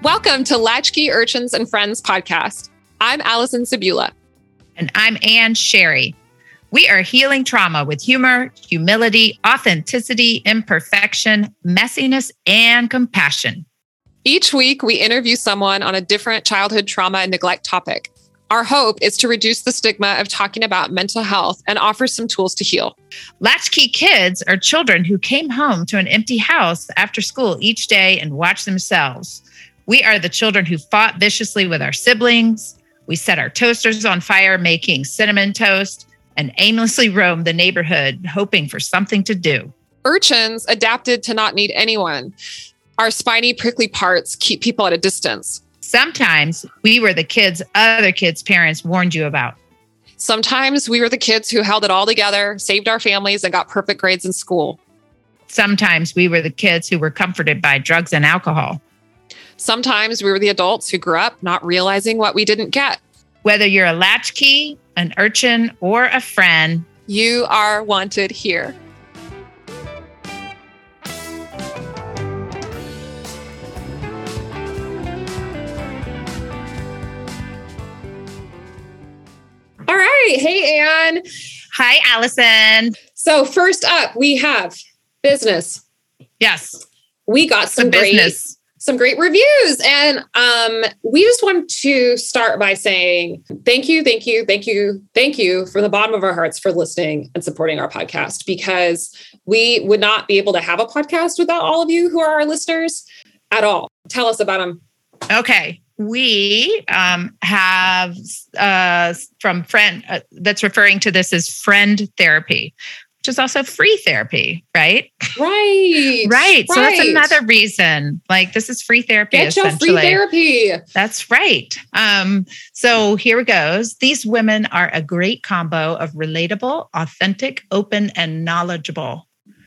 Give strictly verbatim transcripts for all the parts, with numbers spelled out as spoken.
Welcome to Latchkey Urchins and Friends podcast. I'm Allison Sabula. And I'm Ann Sherry. We are healing trauma with humor, humility, authenticity, imperfection, messiness, and compassion. Each week, we interview someone on a different childhood trauma and neglect topic. Our hope is to reduce the stigma of talking about mental health and offer some tools to heal. Latchkey kids are children who came home to an empty house after school each day and watched themselves. We are the children who fought viciously with our siblings. We set our toasters on fire making cinnamon toast and aimlessly roamed the neighborhood hoping for something to do. Urchins adapted to not need anyone. Our spiny, prickly parts keep people at a distance. Sometimes we were the kids other kids' parents warned you about. Sometimes we were the kids who held it all together, saved our families, and got perfect grades in school. Sometimes we were the kids who were comforted by drugs and alcohol. Sometimes we were the adults who grew up not realizing what we didn't get. Whether you're a latchkey, an urchin, or a friend, you are wanted here. All right. Hey, Ann. Hi, Allison. So first up, we have business. Yes. We got some the great business. Some great reviews. And um, we just want to start by saying thank you, thank you, thank you, thank you from the bottom of our hearts for listening and supporting our podcast, because we would not be able to have a podcast without all of you who are our listeners at all. Tell us about them. Okay. We um, have uh, from friend, uh, that's referring to this as friend therapy, which is also free therapy, right? Right. right. So right. that's another reason. Like, this is free therapy. Get your free therapy. That's right. Um, so here goes. These women are a great combo of relatable, authentic, open, and knowledgeable.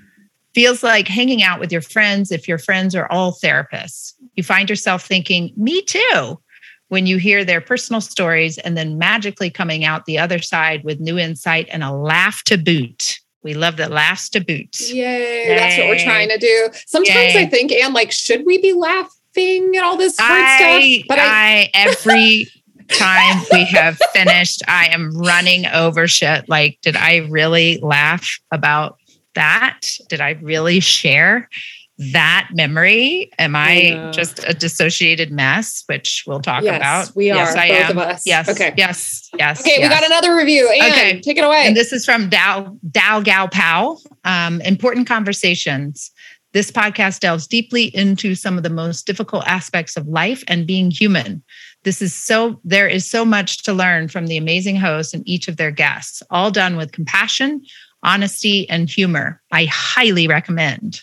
Feels like hanging out with your friends if your friends are all therapists. You find yourself thinking, me too, when you hear their personal stories and then magically coming out the other side with new insight and a laugh to boot. We love the laughs to boot. Yay. Yay. That's what we're trying to do. Sometimes Yay. I think, Anne, like, should we be laughing at all this hard I, stuff? But I, I every time we have finished, I am running over shit. Like, did I really laugh about that? Did I really share that memory? Am I, I just a dissociated mess, which we'll talk yes, about? We are, yes, I both am. of us. Yes. Okay. Yes. Yes. Okay. Yes. We got another review. Anne, okay. Take it away. And this is from Dow, Dow Gal Pow. Um, important conversations. This podcast delves deeply into some of the most difficult aspects of life and being human. This is so, there is so much to learn from the amazing hosts and each of their guests, all done with compassion, honesty, and humor. I highly recommend.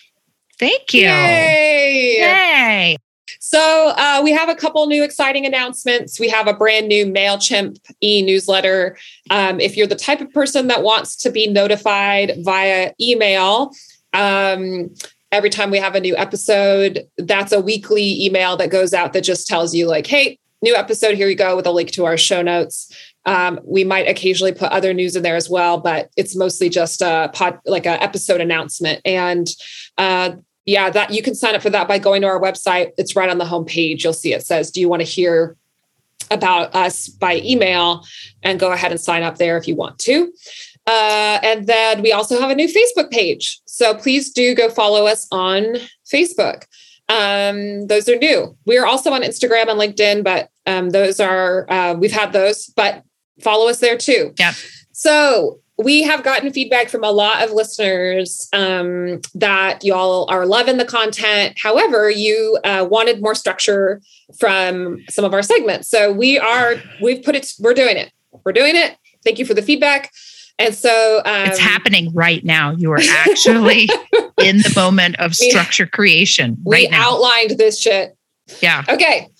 Thank you. Yay. Yay. So uh, we have a couple new exciting announcements. We have a brand new MailChimp e-newsletter. Um, if you're the type of person that wants to be notified via email, um, every time we have a new episode, that's a weekly email that goes out that just tells you like, hey, new episode, here you go, with a link to our show notes. Um, we might occasionally put other news in there as well, but it's mostly just a pod, like an episode announcement. And uh, yeah, that you can sign up for that by going to our website. It's right on the homepage. You'll see it says, do you want to hear about us by email? And go ahead and sign up there if you want to. Uh, and then we also have a new Facebook page. So please do go follow us on Facebook. Um, those are new. We are also on Instagram and LinkedIn, but um, those are, uh, we've had those, but follow us there too. Yeah. So we have gotten feedback from a lot of listeners um, that y'all are loving the content. However, you uh, wanted more structure from some of our segments. So we are, we've put it, we're doing it. We're doing it. Thank you for the feedback. And so um, it's happening right now. You are actually in the moment of structure creation right we now. We outlined this shit. Yeah. Okay.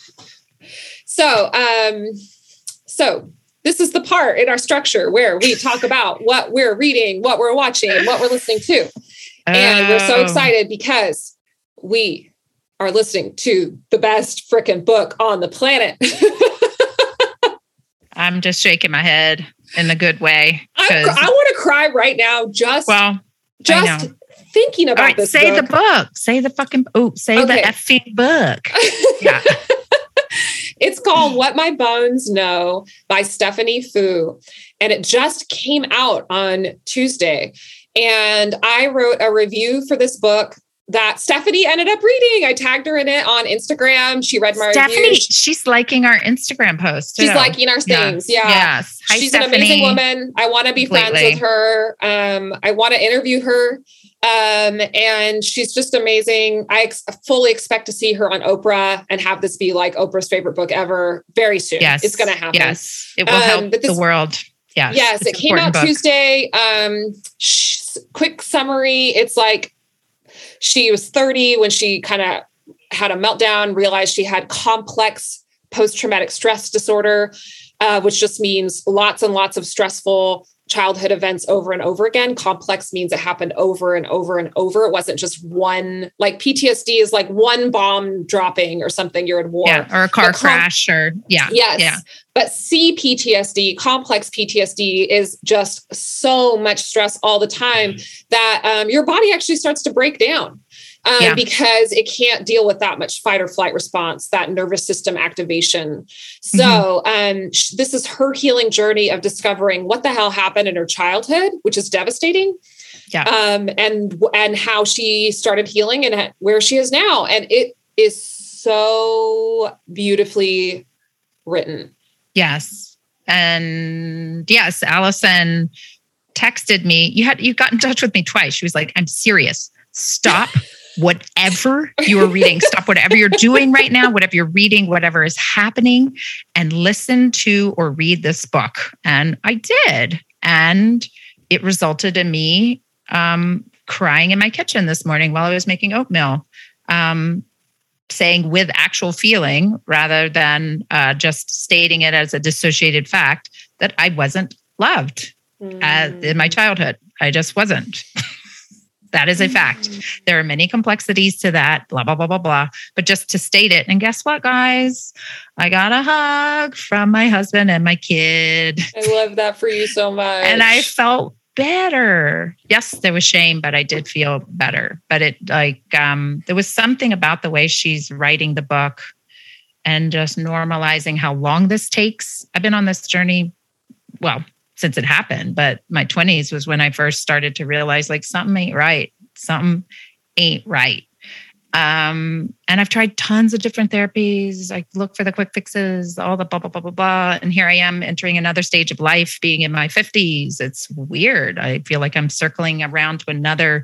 So, um, so this is the part in our structure where we talk about what we're reading, what we're watching, what we're listening to. Oh. And we're so excited because we are listening to the best freaking book on the planet. I'm just shaking my head in a good way. I, I want to cry right now. Just, well, just thinking about All right, this say book. the book. Say the fucking, oh, say Okay. the effing book. Yeah. It's called What My Bones Know by Stephanie Fu. And it just came out on Tuesday. And I wrote a review for this book that Stephanie ended up reading. I tagged her in it on Instagram. She read my Stephanie, review. she's liking our Instagram post. She's too. liking our things. Yeah. Yeah. Yes. Hi, She's Stephanie. an amazing woman. I want to be Completely. friends with her. Um, I want to interview her. Um, and she's just amazing. I ex- fully expect to see her on Oprah and have this be like Oprah's favorite book ever very soon. Yes. It's going to happen. Yes. It will Um, help but this- the world. Yes. Yes, It's it an came out important book. Tuesday. Um, sh- quick summary. It's like she was thirty when she kind of had a meltdown, realized she had complex post-traumatic stress disorder, uh, which just means lots and lots of stressful childhood events over and over again. Complex means it happened over and over and over. It wasn't just one, like P T S D is like one bomb dropping or something, you're in war. Yeah. Or a car But com- crash or yeah. Yes. Yeah. But C P T S D, complex P T S D, is just so much stress all the time that um, your body actually starts to break down um, Yeah. because it can't deal with that much fight or flight response, that nervous system activation. So um, sh- this is her healing journey of discovering what the hell happened in her childhood, which is devastating. Yeah. Um, and and how she started healing and ha- where she is now. And it is so beautifully written. Yes. And yes, Allison texted me. You had you got in touch with me twice. She was like, I'm serious. Stop whatever you are reading. Stop whatever you're doing right now, whatever you're reading, whatever is happening, and listen to or read this book. And I did. And it resulted in me um, crying in my kitchen this morning while I was making oatmeal. Um, saying with actual feeling rather than uh, just stating it as a dissociated fact that I wasn't loved Mm. as, in my childhood. I just wasn't. That is a fact. There are many complexities to that, blah, blah, blah, blah, blah. But just to state it. And guess what, guys? I got a hug from my husband and my kid. I love that for you so much. And I felt better. Yes, there was shame, but I did feel better. But it like, um, there was something about the way she's writing the book and just normalizing how long this takes. I've been on this journey, well, since it happened, but my twenties was when I first started to realize like something ain't right. Something ain't right. Um, and I've tried tons of different therapies. I look for the quick fixes, all the blah, blah, blah, blah, blah. And here I am entering another stage of life, being in my fifties. It's weird. I feel like I'm circling around to another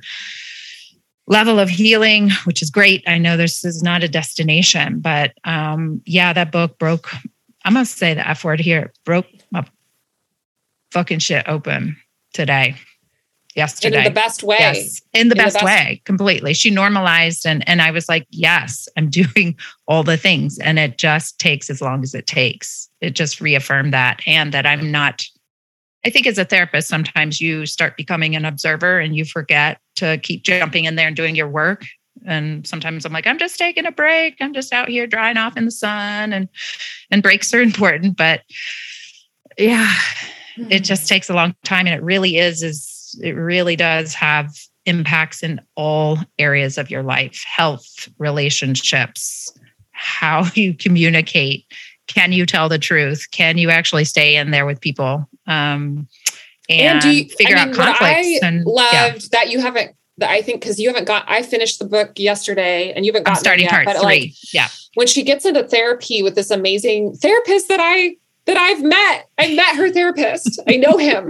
level of healing, which is great. I know this is not a destination, but um, yeah, that book broke, I'm going to say the F word here, broke my fucking shit open today. Yesterday. And in the best way. Yes, in the, In best, the best way, completely. She normalized and and I was like, yes, I'm doing all the things. And it just takes as long as it takes. It just reaffirmed that. And that I'm not, I think as a therapist, sometimes you start becoming an observer and you forget to keep jumping in there and doing your work. And sometimes I'm like, I'm just taking a break. I'm just out here drying off in the sun, and and breaks are important. But yeah, it just takes a long time. And it really is, is it really does have impacts in all areas of your life: health, relationships, how you communicate. Can you tell the truth? Can you actually stay in there with people? Um, and, And do you, figure I mean, out what conflicts. I and loved yeah. that you haven't, that I think, because you haven't got, I finished the book yesterday and you haven't I'm gotten starting it yet, part but three. like Yeah. when she gets into therapy with this amazing therapist that I, that I've met, I met her therapist. I know him.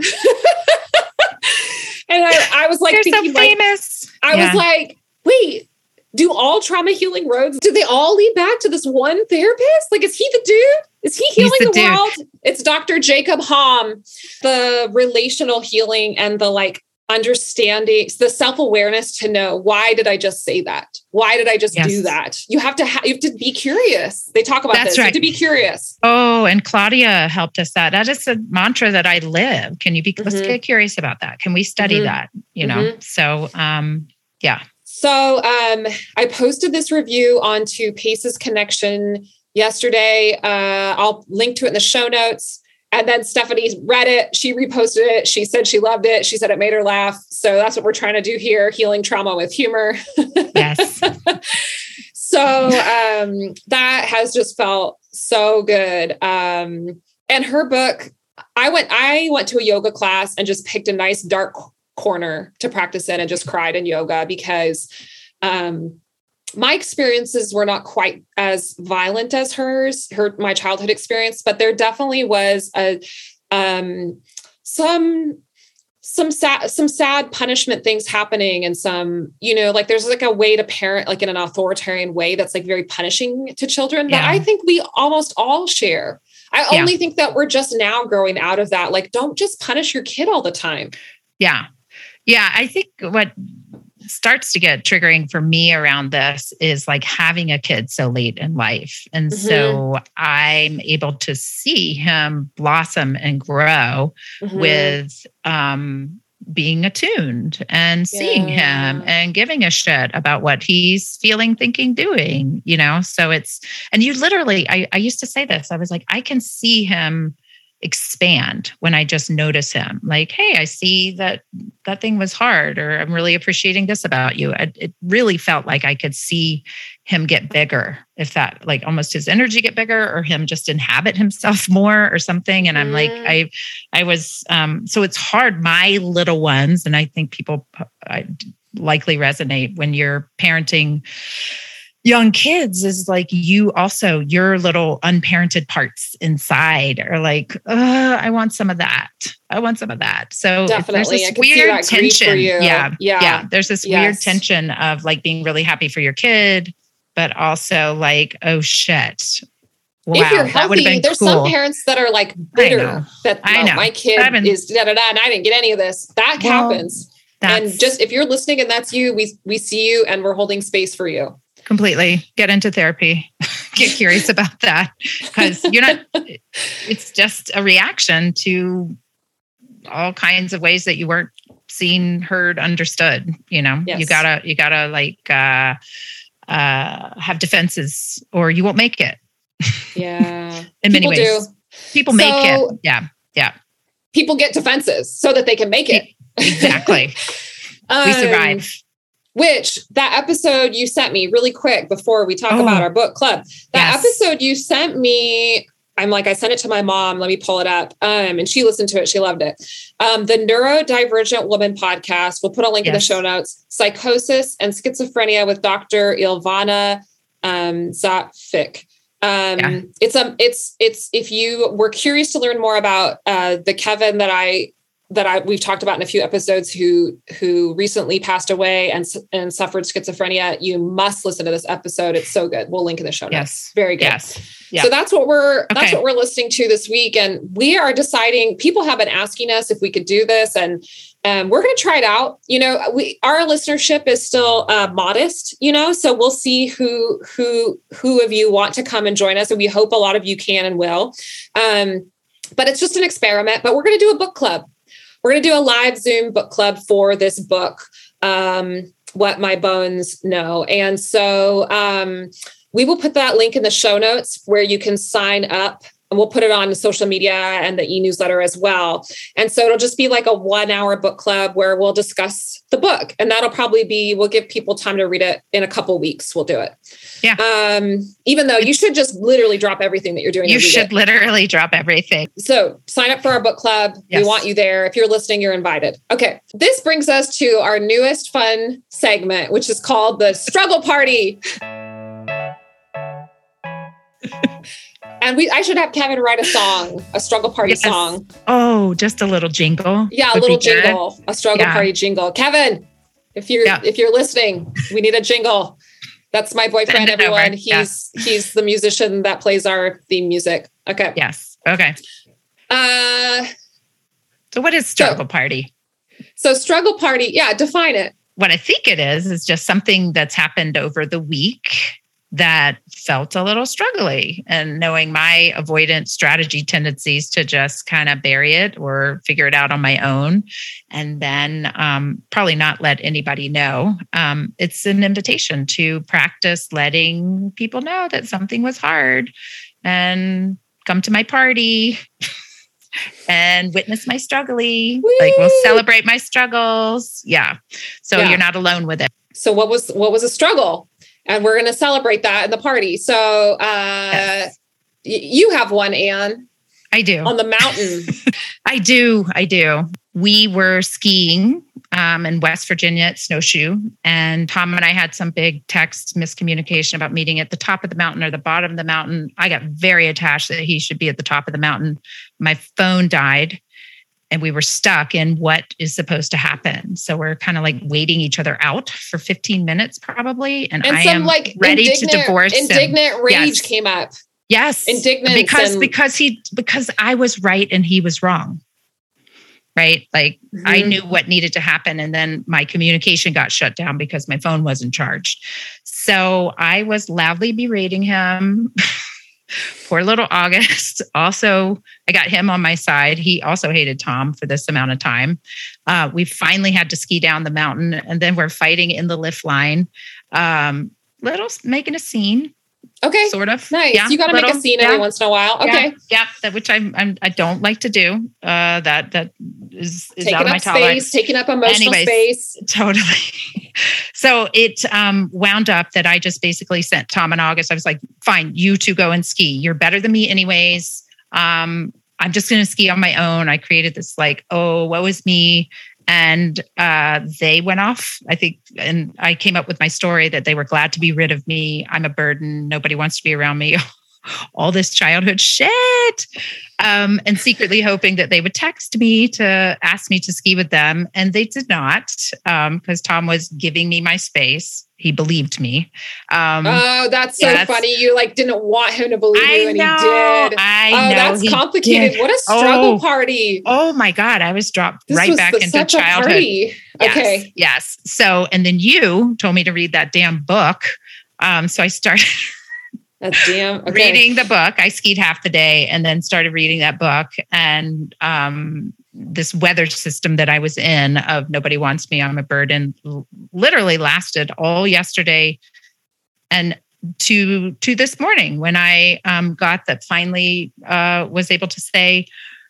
And I, I was like, You're so thinking, like, famous. I Yeah. was like, wait, do all trauma healing roads, do they all lead back to this one therapist? Like, is he the dude? Is he healing the the, dude. world? It's Doctor Jacob Hom, the relational healing and the like understanding, the self-awareness to know, why did I just say that? Why did I just Yes. do that? You have to, ha- you have to be curious. They talk about That's this. You have right. to be curious. Oh, and Claudia helped us that. That is a mantra that I live. Can you be, let's Mhm. get curious about that. Can we study Mhm. that? You know? So, um, yeah. So um, I posted this review onto Paces Connection yesterday. Uh, I'll link to it in the show notes. And then Stephanie read it. She reposted it. She said she loved it. She said it made her laugh. So that's what we're trying to do here. Healing trauma with humor. Yes. So um, that has just felt so good. Um, and her book, I went, I went to a yoga class and just picked a nice dark corner to practice in and just cried in yoga because um, my experiences were not quite as violent as hers, her, my childhood experience, but there definitely was a, um, some, some sad, some sad punishment things happening and some, you know, like there's like a way to parent, like in an authoritarian way that's like very punishing to children Yeah. that I think we almost all share. I Yeah. only think that we're just now growing out of that. Like, don't just punish your kid all the time. Yeah. Yeah. I think what starts to get triggering for me around this is like having a kid so late in life. And mm-hmm. so I'm able to see him blossom and grow mm-hmm. with um, being attuned and seeing yeah. him and giving a shit about what he's feeling, thinking, doing, you know? So it's, and you literally, I, I used to say this, I was like, I can see him expand when I just notice him. Like, hey, I see that that thing was hard, or I'm really appreciating this about you. It, it really felt like I could see him get bigger, if that, like almost his energy get bigger, or him just inhabit himself more or something. And I'm mm. like, I, I was, um, so it's hard. My little ones, and I think people I, likely resonate when you're parenting young kids, is like you also, your little unparented parts inside are like, uh, I want some of that. I want some of that. So definitely, there's this weird tension. Yeah, yeah. Yeah. There's this yes. weird tension of like being really happy for your kid, but also like, oh shit. Wow, if you're healthy, there's cool. some parents that are like bitter that I know. my kid been, is da da da, and I didn't get any of this. That well, happens. And just if you're listening and that's you, we we see you and we're holding space for you. Completely. Get into therapy. Get curious about that, because you're not, it's just a reaction to all kinds of ways that you weren't seen, heard, understood. You know, yes. you gotta, you gotta like, uh, uh, have defenses or you won't make it. Yeah. In people many ways. Do. People so, make it. Yeah. Yeah. People get defenses so that they can make it. Exactly. um, we survive. Which that episode you sent me really quick before we talk oh, about our book club, that yes. episode you sent me, I'm like, I sent it to my mom. Let me pull it up. Um, and she listened to it. She loved it. Um, the Neurodivergent Woman podcast. We'll put a link yes. in the show notes. Psychosis and Schizophrenia with Doctor Ilvana um, Zafik. Um, yeah. It's um, it's it's if you were curious to learn more about uh, the Kevin that I. that I, we've talked about in a few episodes who, who recently passed away and, and suffered schizophrenia, you must listen to this episode. It's so good. We'll link in the show notes. Yes. Very good. Yes. Yeah. So that's what we're, okay. that's what we're listening to this week. And we are deciding, people have been asking us if we could do this, and um, we're going to try it out. You know, we, our listenership is still uh, modest, you know, so we'll see who, who, who of you want to come and join us. And we hope a lot of you can and will. Um, but it's just an experiment, but we're going to do a book club. We're going to do a live Zoom book club for this book, um, What My Bones Know. And so um, we will put that link in the show notes where you can sign up, and we'll put it on social media and the e-newsletter as well. And so it'll just be like a one hour book club where we'll discuss the book. And that'll probably be, we'll give people time to read it in a couple weeks. We'll do it. Yeah. Um, even though you should just literally drop everything that you're doing. You should it. literally drop everything. So sign up for our book club. Yes. We want you there. If you're listening, you're invited. Okay. This brings us to our newest fun segment, which is called the Struggle Party. And we, I should have Kevin write a song, a struggle party yes. song. Oh, just a little jingle. Yeah, a little jingle, a struggle yeah. party jingle. Kevin, if you're yeah. if you're listening, we need a jingle. That's my boyfriend, everyone. He's yeah. he's the musician that plays our theme music. Okay. Yes. Okay. Uh, so what is struggle so, party? So struggle party, yeah, define it. What I think it is is just something that's happened over the week that felt a little struggly, and knowing my avoidant strategy tendencies to just kind of bury it or figure it out on my own, and then um, probably not let anybody know. Um, it's an invitation to practice letting people know that something was hard and come to my party. and witness my struggly. Woo! Like we'll celebrate my struggles. Yeah. So yeah. You're not alone with it. So what was, what was a struggle? And we're going to celebrate that in the party. So uh, yes. y- you have one, Anne. I do. On the mountain. I do. I do. We were skiing um, in West Virginia at Snowshoe. And Tom and I had some big text miscommunication about meeting at the top of the mountain or the bottom of the mountain. I got very attached that he should be at the top of the mountain. My phone died and we were stuck in what is supposed to happen. So we're kind of like waiting each other out for fifteen minutes probably. And, and I some, am like, ready to divorce indignant him. Rage yes. came up. Yes. Indignance. Because, and- because he, because I was right and he was wrong. Right. Like mm-hmm. I knew what needed to happen. And then my communication got shut down because my phone wasn't charged. So I was loudly berating him. Poor little August. Also, I got him on my side. He also hated Tom for this amount of time. Uh, we finally had to ski down the mountain and then we're fighting in the lift line. Um, little making a scene. Okay. Sort of. Nice. Yeah, you got to make a scene yeah. every once in a while. Okay. Yeah. yeah that, which I I'm, I don't like to do. Uh, that that is, is taking out of my up space, tolerance. Taking up emotional Anyways, space. Totally. So it um, wound up that I just basically sent Tom and August. I was like, fine, you two go and ski. You're better than me anyways. Um, I'm just going to ski on my own. I created this like, oh, woe is me. And uh, they went off, I think, and I came up with my story that they were glad to be rid of me. I'm a burden. Nobody wants to be around me. All this childhood shit. Um, and secretly hoping that they would text me to ask me to ski with them. And they did not, because um, Tom was giving me my space. He believed me. Um, oh, that's so yes. funny. You like didn't want him to believe I you and know, he did. I oh, know that's complicated. Did. What a struggle oh, party. Oh my God. I was dropped this right was back the, into such childhood. A party. Yes, okay. Yes. So, and then you told me to read that damn book. Um, so I started that damn okay. reading the book. I skied half the day and then started reading that book. And um, this weather system that I was in of nobody wants me, I'm a burden, literally lasted all yesterday and to to this morning when I um, got that finally uh, was able to say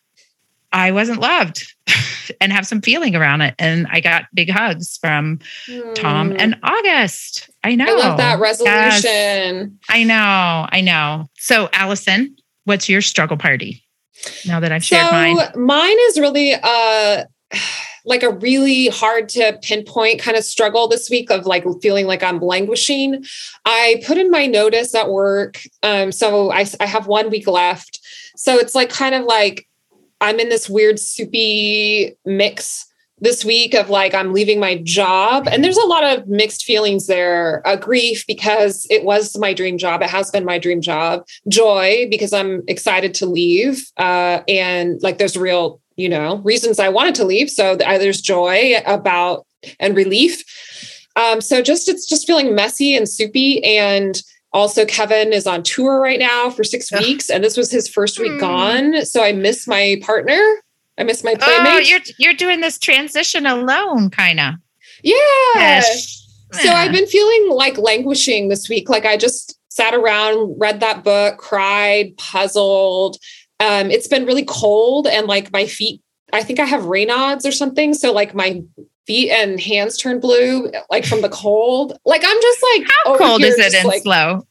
I wasn't loved and have some feeling around it. And I got big hugs from mm. Tom and August. I know. I love that resolution. Yes. I know. I know. So Allison, what's your struggle party? Now that I've shared so mine. Mine is really uh, like a really hard to pinpoint kind of struggle this week of like feeling like I'm languishing. I put in my notice at work. Um, so I, I have one week left. So it's like kind of like I'm in this weird soupy mix this week of like, I'm leaving my job and there's a lot of mixed feelings there. Uh, grief because it was my dream job. It has been my dream job. Joy because I'm excited to leave. Uh, and like, there's real, you know, reasons I wanted to leave. So there's joy about and relief. Um, so just, it's just feeling messy and soupy. And also Kevin is on tour right now for six weeks and this was his first week mm. gone. So I miss my partner. I miss my playmate. Oh, you're you're doing this transition alone, kind of. Yeah. Yes. So I've been feeling like languishing this week. Like I just sat around, read that book, cried, puzzled. Um, it's been really cold and like my feet, I think I have Raynaud's or something. So like my feet and hands turn blue, like from the cold. Like I'm just like, how cold is it in like, Slow?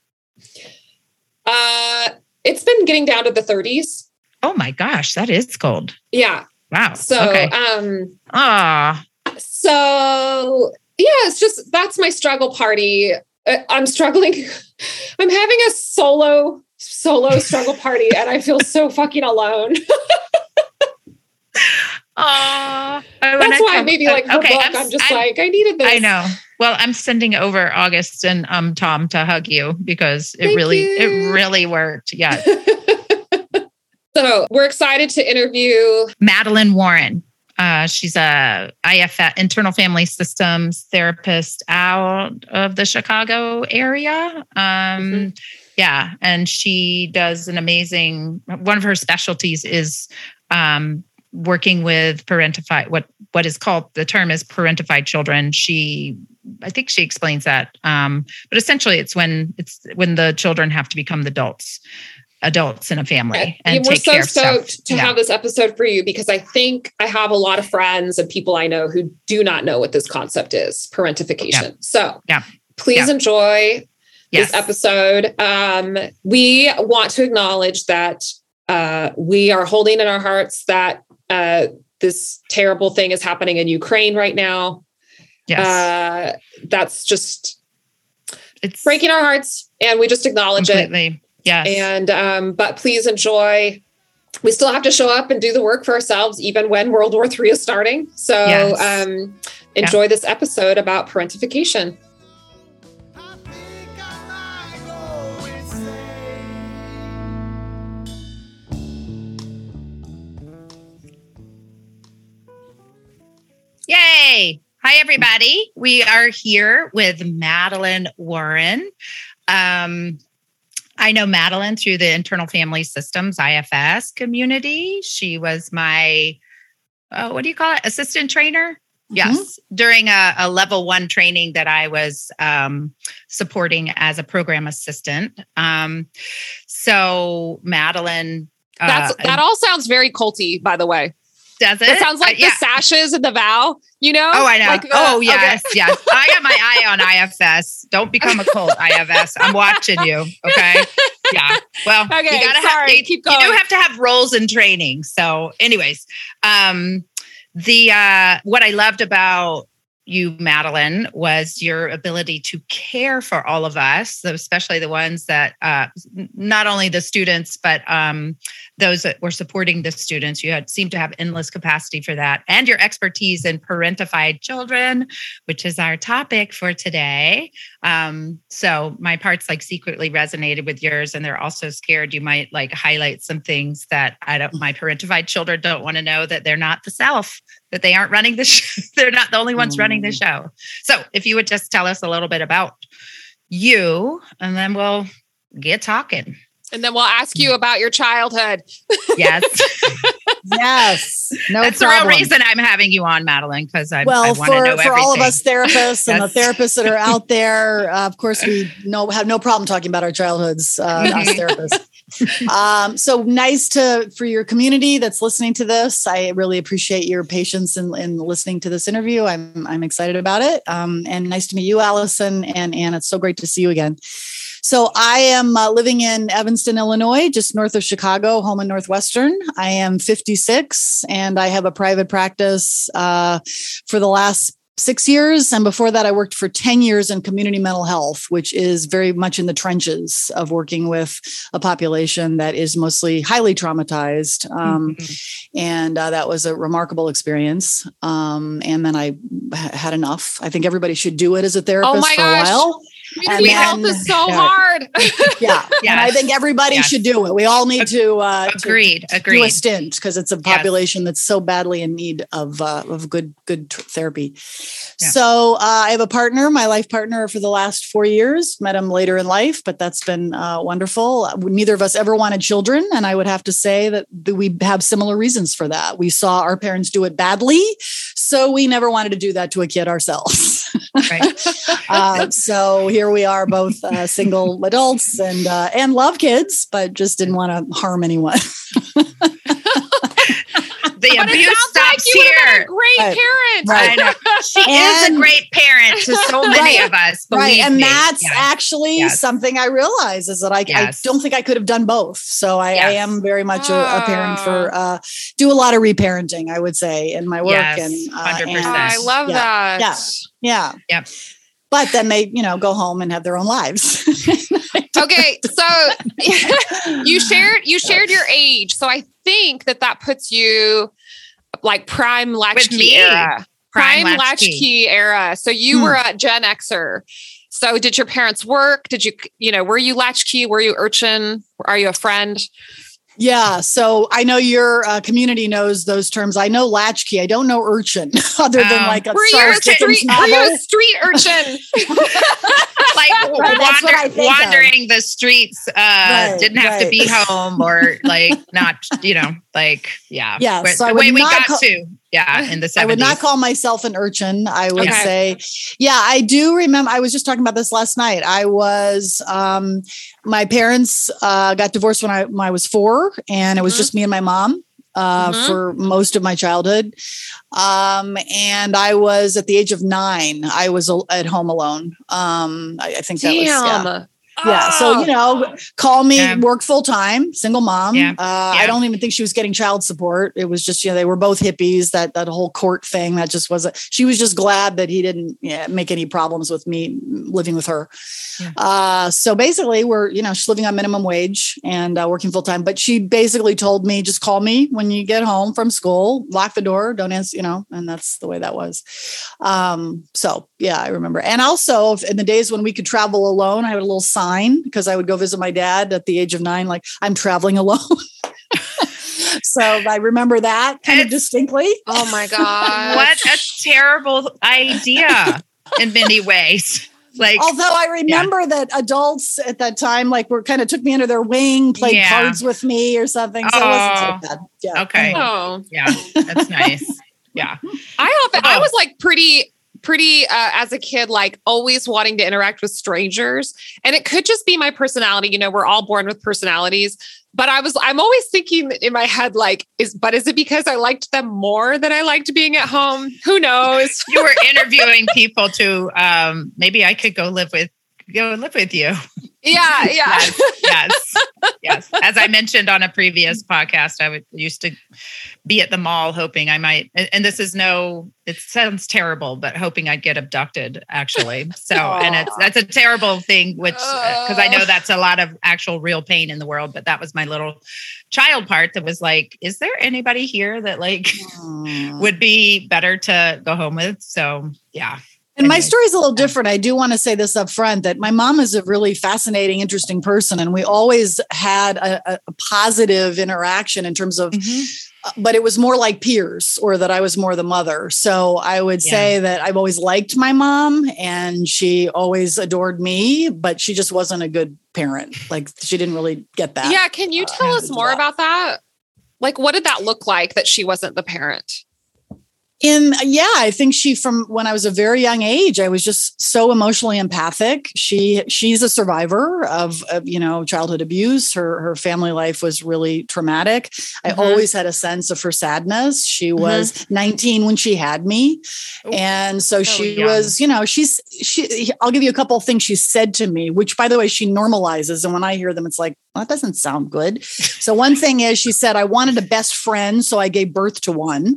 Uh, it's been getting down to the thirties. Oh my gosh, that is cold. Yeah. Wow. So, okay. um, ah, so yeah, it's just, that's my struggle party. Uh, I'm struggling. I'm having a solo, solo struggle party and I feel so fucking alone. Oh, that's why come, maybe like the okay, book, I'm, I'm just I'm, like, I needed this. I know. Well, I'm sending over August and um Tom to hug you because it Thank really, you. it really worked. Yeah. So we're excited to interview Madeline Warren. Uh, she's a I F S, internal family systems therapist out of the Chicago area. Um, mm-hmm. Yeah. And she does an amazing, one of her specialties is um, working with parentified, what, what is called, the term is parentified children. She, I think she explains that. Um, but essentially it's when it's when the children have to become the adults. adults in a family Yeah. and And we're take so care of stoked stuff. to Yeah. have this episode for you because I think I have a lot of friends and people I know who do not know what this concept is, parentification. Yeah. So Yeah. please Yeah. enjoy Yes. this episode. Um, we want to acknowledge that uh, we are holding in our hearts that uh, this terrible thing is happening in Ukraine right now. Yes. Uh, that's just It's breaking our hearts, and we just acknowledge completely. it. Yes. And um, but please enjoy. We still have to show up and do the work for ourselves, even when World War Three is starting. So Yes. um, enjoy yeah. this episode about parentification. Yay. Hi, everybody. We are here with Madeline Warren. Um, I know Madeline through the Internal Family Systems, I F S community. She was my, uh, what do you call it? Assistant trainer? Yes. Mm-hmm. During a, a level one training that I was um, supporting as a program assistant. Um, so Madeline. Uh, That's, that all sounds very culty, by the way. Does it? It sounds like uh, yeah. the sashes and the vow, you know? Oh, I know. Like the, oh, yes, okay. yes. I got my eye on I F S. Don't become a cult, I F S. I'm watching you. Okay. Yeah. Well, okay, you gotta sorry. have, Keep going. You do have to have roles in training. So anyways, um, the, uh, what I loved about you, Madeline, was your ability to care for all of us, especially the ones that, uh, not only the students, but um, those that were supporting the students. You had seemed to have endless capacity for that, and your expertise in parentified children, which is our topic for today. Um, so my parts like secretly resonated with yours, and they're also scared you might like highlight some things that I don't. My parentified children don't want to know that they're not the self, that they aren't running the. Sh- they're not the only ones mm. running the show. So if you would just tell us a little bit about you, and then we'll get talking. And then we'll ask you about your childhood. Yes. Yes. No That's problem. the real reason I'm having you on, Madeline, because I, well, I want to for, know everything. for all of us therapists and Yes. the therapists that are out there, uh, of course, we know, have no problem talking about our childhoods, uh, us therapists. Um, so nice to, for your community that's listening to this. I really appreciate your patience in, in listening to this interview. I'm, I'm excited about it. Um, and nice to meet you, Allison and Ann. It's so great to see you again. So I am uh, living in Evanston, Illinois, just north of Chicago, home in Northwestern. I am fifty-six and I have a private practice uh, for the last six years. And before that, I worked for ten years in community mental health, which is very much in the trenches of working with a population that is mostly highly traumatized. Um, mm-hmm. And uh, that was a remarkable experience. Um, and then I h- had enough. I think everybody should do it as a therapist oh my for gosh. a while. Community health is so yeah. hard. yeah. Yes. And I think everybody yes. should do it. We all need to, uh, agreed, to agreed. do a stint because it's a population yes. that's so badly in need of, uh, of good, good t- therapy. Yeah. So uh, I have a partner, my life partner for the last four years, met him later in life, but that's been uh, wonderful. Neither of us ever wanted children. And I would have to say that we have similar reasons for that. We saw our parents do it badly. So we never wanted to do that to a kid ourselves. Right. uh, so here we are, both uh, single adults and uh, and love kids, but just didn't want to harm anyone. The but abuse it sounds stops like you here. A great right. parent. Right. I know. She and, is a great parent to so many right. of us. Right. And me. that's yes. actually yes. something I realize is that I, yes. I don't think I could have done both. So I, yes. I am very much oh. a, a parent for, uh, do a lot of reparenting, I would say, in my work. Yes. And, uh, one hundred percent. And, I love yeah, that. Yeah. Yeah. Yep. But then they, you know, go home and have their own lives. Okay. So you shared, you shared your age. So I think that that puts you like prime latchkey era, prime, prime latchkey. latchkey era. So you hmm. were a Gen Xer. So did your parents work? Did you, you know, were you latchkey? Were you urchin? Are you a friend? Yeah. So I know your uh, community knows those terms. I know latchkey. I don't know urchin other than um, like a were you a street, were you a street urchin? Like Right, that's what I think of. wandering the streets, uh, Right, didn't have to right. be home or like not, you know, like, yeah. Yeah, Where- so I the would way we not got call- to, yeah, in the seventies. I would not call myself an urchin. I would Okay. say, yeah, I do remember. I was just talking about this last night. I was, um, my parents uh, got divorced when I, when I was four, and it was Mhm. just me and my mom uh, Mhm. for most of my childhood. Um, and I was at the age of nine, I was al- at home alone. Um, I, I think that was, yeah. Damn. Yeah. So, you know, call me, Yeah. work full time, single mom. Yeah. Uh, I Yeah. don't even think she was getting child support. It was just, you know, they were both hippies, that, that whole court thing that just wasn't, she was just glad that he didn't yeah, make any problems with me living with her. Yeah. Uh, so basically we're, you know, she's living on minimum wage and uh, working full time, but she basically told me, just call me when you get home from school, lock the door, don't answer, you know, and that's the way that was. Um, so yeah, I remember. And also in the days when we could travel alone, I had a little sign because I would go visit my dad at the age of nine, like I'm traveling alone. So I remember that kind of It's- distinctly. Oh my God. What a terrible idea in many ways. Like, Although I remember that adults at that time, like were kind of took me under their wing, played Yeah. cards with me or something. So it wasn't so bad. Yeah. okay. Anyway. Oh. yeah, that's nice. Yeah. I often, I Oh. was like pretty, pretty, uh, as a kid, like always wanting to interact with strangers. And it could just be my personality. You know, we're all born with personalities, but I was, I'm always thinking in my head, like, is, but is it because I liked them more than I liked being at home? Who knows? You were interviewing people to, um, maybe I could go live with, go live with you. Yeah. Yeah. Yes, yes, yes. As I mentioned on a previous podcast, I would used to be at the mall hoping I might, and, and this is no, it sounds terrible, but hoping I'd get abducted actually. So, and it's, that's a terrible thing, which, because I know that's a lot of actual real pain in the world, but that was my little child part that was like, is there anybody here that like Mm. would be better to go home with? So yeah. And my Anyways. story is a little different. I do want to say this up front, that my mom is a really fascinating, interesting person. And we always had a, a- a positive interaction in terms of, uh, but it was more like peers, or that I was more the mother. So I would Yeah. say that I've always liked my mom and she always adored me, but she just wasn't a good parent. Like she didn't really get that. Yeah. Can you tell Uh, us more about that? Like, what did that look like that she wasn't the parent? In yeah, I think she, from when I was a very young age, I was just so emotionally empathic. She she's a survivor of, of you know childhood abuse. Her her family life was really traumatic. I Mhm. always had a sense of her sadness. She was nineteen when she had me, Ooh, and so so she young. was you know she's she. I'll give you a couple of things she said to me, which by the way she normalizes, and when I hear them, it's like, well, that doesn't sound good. So one thing is, she said, I wanted a best friend, so I gave birth to one.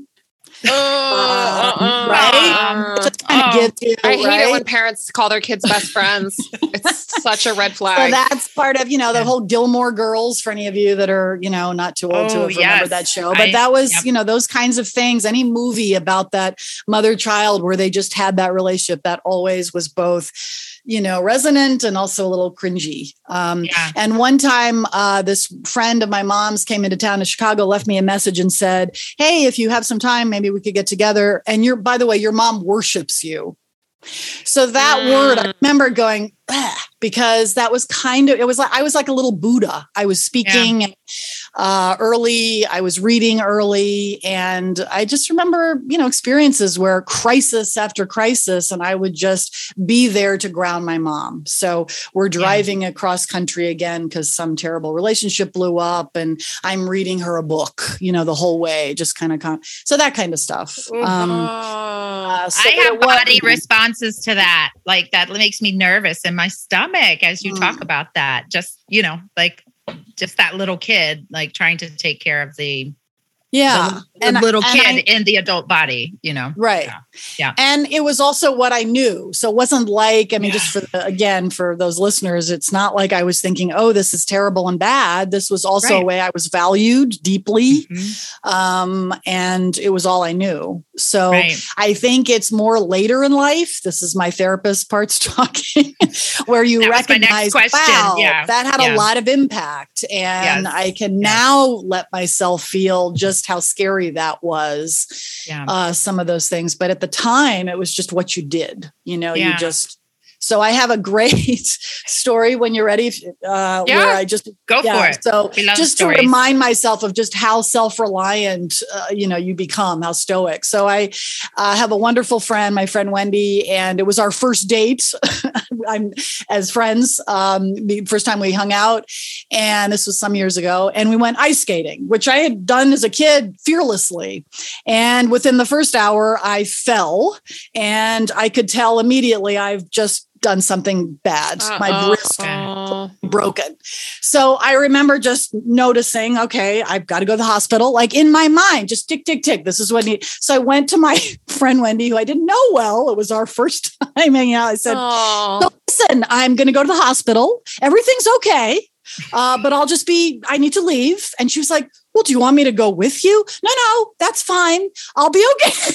Uh, right? uh, Just kind of Oh, gets you, I hate right? it when parents call their kids best friends. It's such a red So flag. that's part of, you know, the Yeah. whole Gilmore Girls, for any of you that are, you know, not too old to Oh, have remembered yes. that show. But I- that was, yep. you know, those kinds of things, any movie about that mother-child where they just had that relationship, that always was both, you know, resonant and also a little cringy. Um, Yeah. And one time, uh, this friend of my mom's came into town to Chicago, left me a message and said, hey, if you have some time, maybe we could get together. And you're, by the way, your mom worships you. So that Mm. word, I remember going, ah, because that was kind of, it was like, I was like a little Buddha. I was speaking uh, early, I was reading early. And I just remember, you know, experiences where crisis after crisis, and I would just be there to ground my mom. So we're driving across country again because some terrible relationship blew up, and I'm reading her a book, you know, the whole way, just kind of, con- so that kind of stuff. Um, uh, so I have it was- body responses to that. Like that makes me nervous in my stomach as you Mm. talk about that. Just, you know, like just that little kid, like trying to take care of the, Yeah. the, the little and kid I- in the adult body, you know? Right. Yeah. Yeah. And it was also what I knew. So it wasn't like, I mean, Yeah. just for the, again, for those listeners, it's not like I was thinking, oh, this is terrible and bad. This was also a Right. way I was valued deeply. Mhm. Um, and it was all I knew. So Right. I think it's more later in life. This is my therapist parts talking, where you That was my next recognize, question. wow, Yeah. that had Yeah. a lot of impact. And Yes. I can Yes. now let myself feel just how scary that was. Yeah. Uh, some of those things. But at the time, it was just what you did. You know, Yeah. you just, So I have a great story when you're ready. Uh, yeah. where I just go yeah, for it. So just stories. to remind myself of just how self-reliant, uh, you know, you become, how stoic. So I uh, have a wonderful friend, my friend Wendy, and it was our first date. I'm as friends, um, the first time we hung out, and this was some years ago, and we went ice skating, which I had done as a kid fearlessly. And within the first hour, I fell, and I could tell immediately I've just done something bad. Uh-oh. My wrist uh-oh. broken. So I remember just noticing, okay, I've got to go to the hospital. Like in my mind, just tick, tick, tick. This is what he. So I went to my friend Wendy, who I didn't know well. It was our first time hanging out. I said, so listen, I'm going to go to the hospital. Everything's okay. Uh, but I'll just be, I need to leave. And she was like, well, do you want me to go with you? No, no, that's fine. I'll be okay.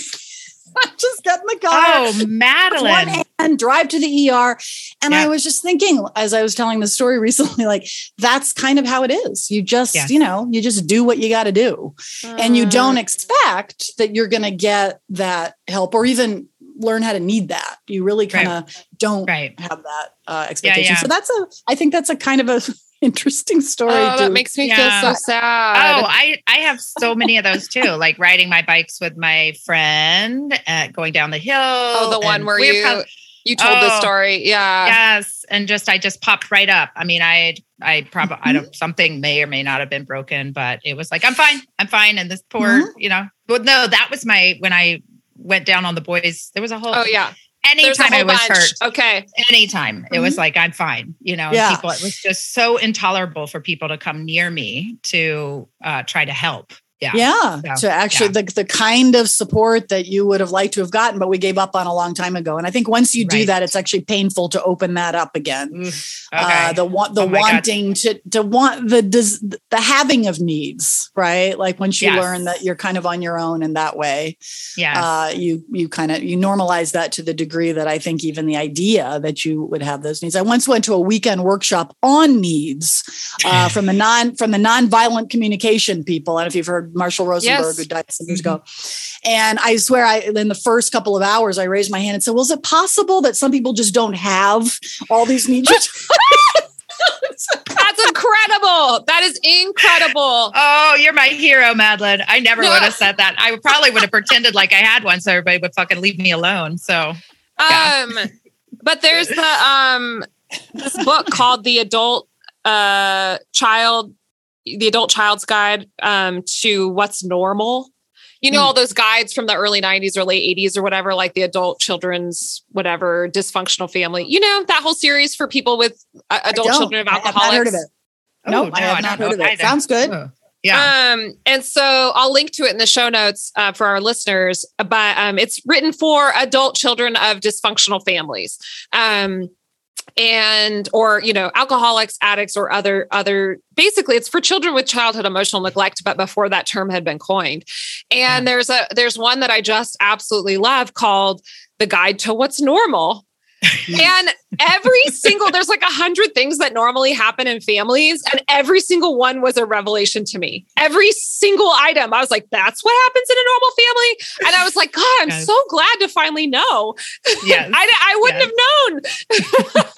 I just get in the car. Oh, Madeline. And drive to the E R. And yeah. I was just thinking, as I was telling the story recently, like, that's kind of how it is. You just, yeah. you know, you just do what you got to do. Uh, and you don't expect that you're going to get that help or even learn how to need that. You really kind of right. don't right. have that uh, expectation. Yeah, yeah. So that's a, I think that's a kind of a interesting story. Oh, too. That makes me yeah. feel so sad. Oh, I, I have so many of those too, like riding my bikes with my friend, uh, going down the hill. Oh, the one where you, probably, you told oh, the story. Yeah. Yes. And just, I just popped right up. I mean, I, I probably, I don't, something may or may not have been broken, but it was like, I'm fine. I'm fine. And this poor, mm-hmm. you know, well, no, that was my, when I went down on the boys, there was a whole, oh yeah. Anytime I was bunch. hurt. Okay. Anytime. Mm-hmm. It was like, I'm fine. You know, yeah. people, it was just so intolerable for people to come near me to uh, try to help. Yeah. Yeah. So, to actually yeah. the, the kind of support that you would have liked to have gotten, but we gave up on a long time ago. And I think once you do right. that, it's actually painful to open that up again. Okay. Uh, the want, the oh wanting God. to, to want the, des- the having of needs, right? Like once you yes. learn that you're kind of on your own in that way, yeah, uh, you, you kind of, you normalize that to the degree that I think even the idea that you would have those needs. I once went to a weekend workshop on needs uh, from the non, from the nonviolent communication people. I don't know if you've heard Marshall Rosenberg, yes. who died some years mm-hmm. ago. And I swear, I in the first couple of hours, I raised my hand and said, well, is it possible that some people just don't have all these needs? That's incredible. That is incredible. Oh, you're my hero, Madeline. I never no. would have said that. I probably would have pretended like I had one so everybody would fucking leave me alone. So, yeah. um, but there's the, um, this book called The Adult, uh, Child, The Adult Child's Guide, um, to What's Normal. You know, mm. all those guides from the early nineties or late eighties or whatever, like the adult children's, whatever, dysfunctional family, you know, that whole series for people with uh, adult children of alcoholics. I have not heard of it. Oh, nope, no, I have I not heard of it. Either. Sounds good. Oh. Yeah. Um, and so I'll link to it in the show notes uh, for our listeners, but um, it's written for adult children of dysfunctional families. Um, and, or, you know, alcoholics, addicts, or other, other, basically it's for children with childhood emotional neglect, but before that term had been coined. And yeah. there's a, there's one that I just absolutely love called The Guide to What's Normal. And every single, there's like a hundred things that normally happen in families. And every single one was a revelation to me. Every single item. I was like, that's what happens in a normal family. And I was like, God, I'm yes. so glad to finally know. Yes. I, I wouldn't yes. have known.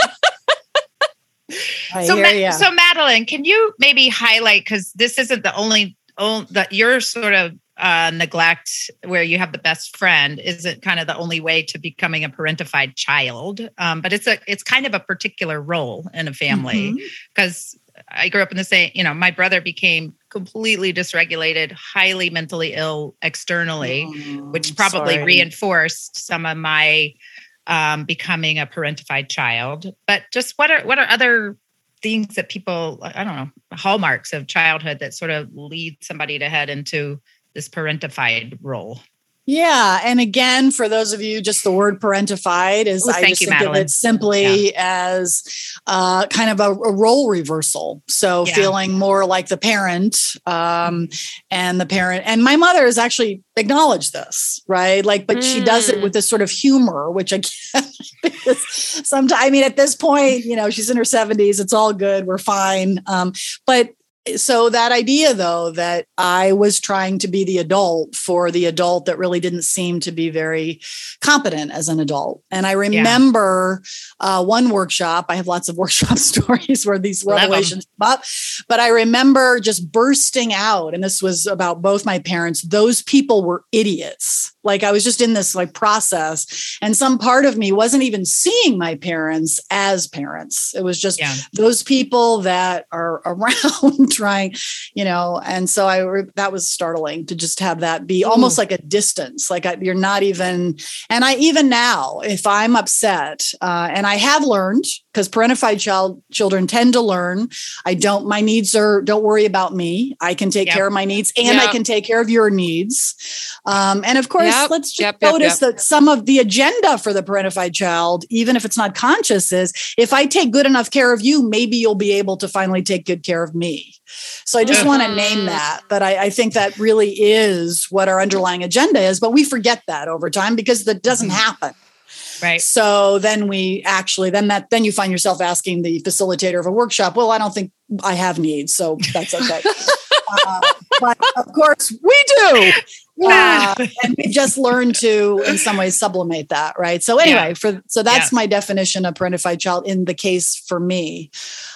I so, hear Ma- so Madeline, can you maybe highlight, because this isn't the only, only that you're sort of uh, neglect where you have the best friend isn't kind of the only way to becoming a parentified child. Um, but it's a, it's kind of a particular role in a family because mm-hmm. I grew up in the same, you know, my brother became completely dysregulated, highly mentally ill externally, oh, which probably sorry. reinforced some of my um, becoming a parentified child. But just what are, what are other things that people, I don't know, hallmarks of childhood that sort of lead somebody to head into this parentified role? Yeah. And again, for those of you, just the word parentified is, Ooh, I just you, think Madeline. of it simply yeah. as uh, kind of a, a role reversal. So yeah. feeling more like the parent um, and the parent. And my mother has actually acknowledged this, right? Like, but mm. she does it with this sort of humor, which I can't, sometimes, I mean, at this point, you know, she's in her seventies, it's all good. We're fine. Um, but so that idea, though, that I was trying to be the adult for the adult that really didn't seem to be very competent as an adult. And I remember yeah. uh, one workshop, I have lots of workshop stories where these revelations come up, but I remember just bursting out. And this was about both my parents. Those people were idiots. Like I was just in this like process, and some part of me wasn't even seeing my parents as parents. It was just yeah. those people that are around trying, you know, and so I, re- that was startling to just have that be Ooh. almost like a distance, like I, you're not even, and I, even now, if I'm upset, uh, and I have learned, because parentified child children tend to learn, I don't, my needs are, don't worry about me. I can take yep. care of my needs, and yep. I can take care of your needs. Um, and of course, yep. let's just yep, notice yep, yep. that some of the agenda for the parentified child, even if it's not conscious, is if I take good enough care of you, maybe you'll be able to finally take good care of me. So I just mm-hmm. want to name that, but I, I think that really is what our underlying agenda is, but we forget that over time because that doesn't mm-hmm. happen. Right. So then we actually, then that, then you find yourself asking the facilitator of a workshop, well, I don't think I have needs, so that's okay. uh, but of course we do. Uh, and we just learned to, in some ways, sublimate that. Right. So anyway, yeah. for, so that's yeah. my definition of parentified child in the case for me.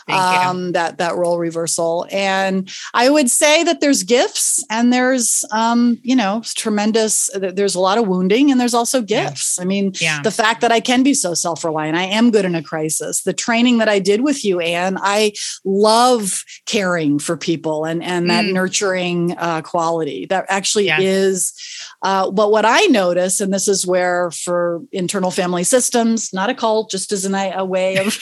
Um, that, that role reversal. And I would say that there's gifts and there's, um, you know, tremendous, there's a lot of wounding and there's also gifts. Yeah. I mean, yeah. the fact that I can be so self-reliant, I am good in a crisis, the training that I did with you, Anne, I love caring for people and, and that mm. nurturing uh, quality that actually yeah. is, uh, but what I notice, and this is where for internal family systems, not a cult, just as an, a way of,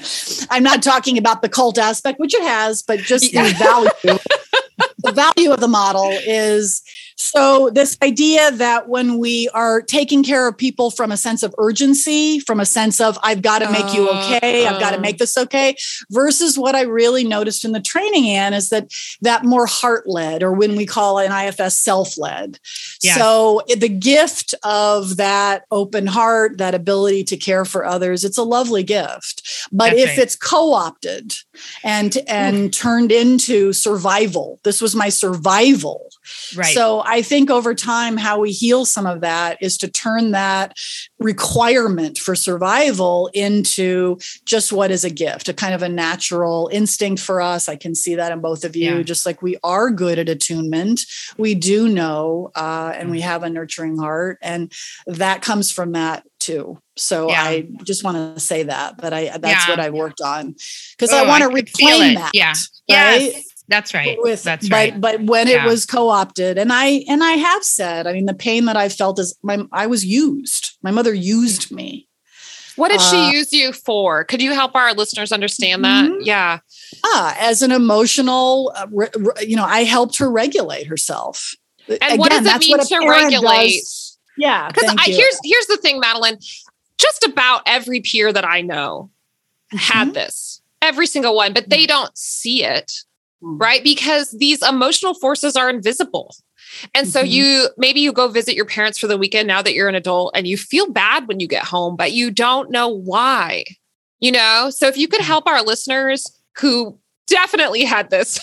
I'm not talking about the cult aspect, which it has, but just yeah. the value, the value of the model is, so this idea that when we are taking care of people from a sense of urgency, from a sense of, I've got to make uh, you okay, uh, I've got to make this okay, versus what I really noticed in the training, Anne, is that that more heart-led, or when we call it an I F S self-led. Yeah. So the gift of that open heart, that ability to care for others, it's a lovely gift. But That's if right. it's co-opted and, and Ooh. turned into survival, this was my survival. Right. So I think over time, how we heal some of that is to turn that requirement for survival into just what is a gift, a kind of a natural instinct for us. I can see that in both of you, yeah. just like we are good at attunement. We do know, uh, and we have a nurturing heart, and that comes from that too. So yeah. I just want to say that, that I, that's yeah. what I worked on, because I want to reclaim that. Yeah. Right? Yes. That's right. With, That's but, right. But when yeah. it was co-opted, and I and I have said, I mean, the pain that I felt is my I was used. My mother used me. What did uh, she use you for? Could you help our listeners understand that? Mm-hmm. Yeah. Ah, as an emotional, uh, re, re, you know, I helped her regulate herself. And Again, what does it mean to regulate? Does. Yeah. Because here's here's the thing, Madeline. Just about every peer that I know mm-hmm. had this. Every single one, but they don't see it. Right? Because these emotional forces are invisible. And so mm-hmm. you, maybe you go visit your parents for the weekend now that you're an adult, and you feel bad when you get home, but you don't know why, you know? So if you could help our listeners who definitely had this,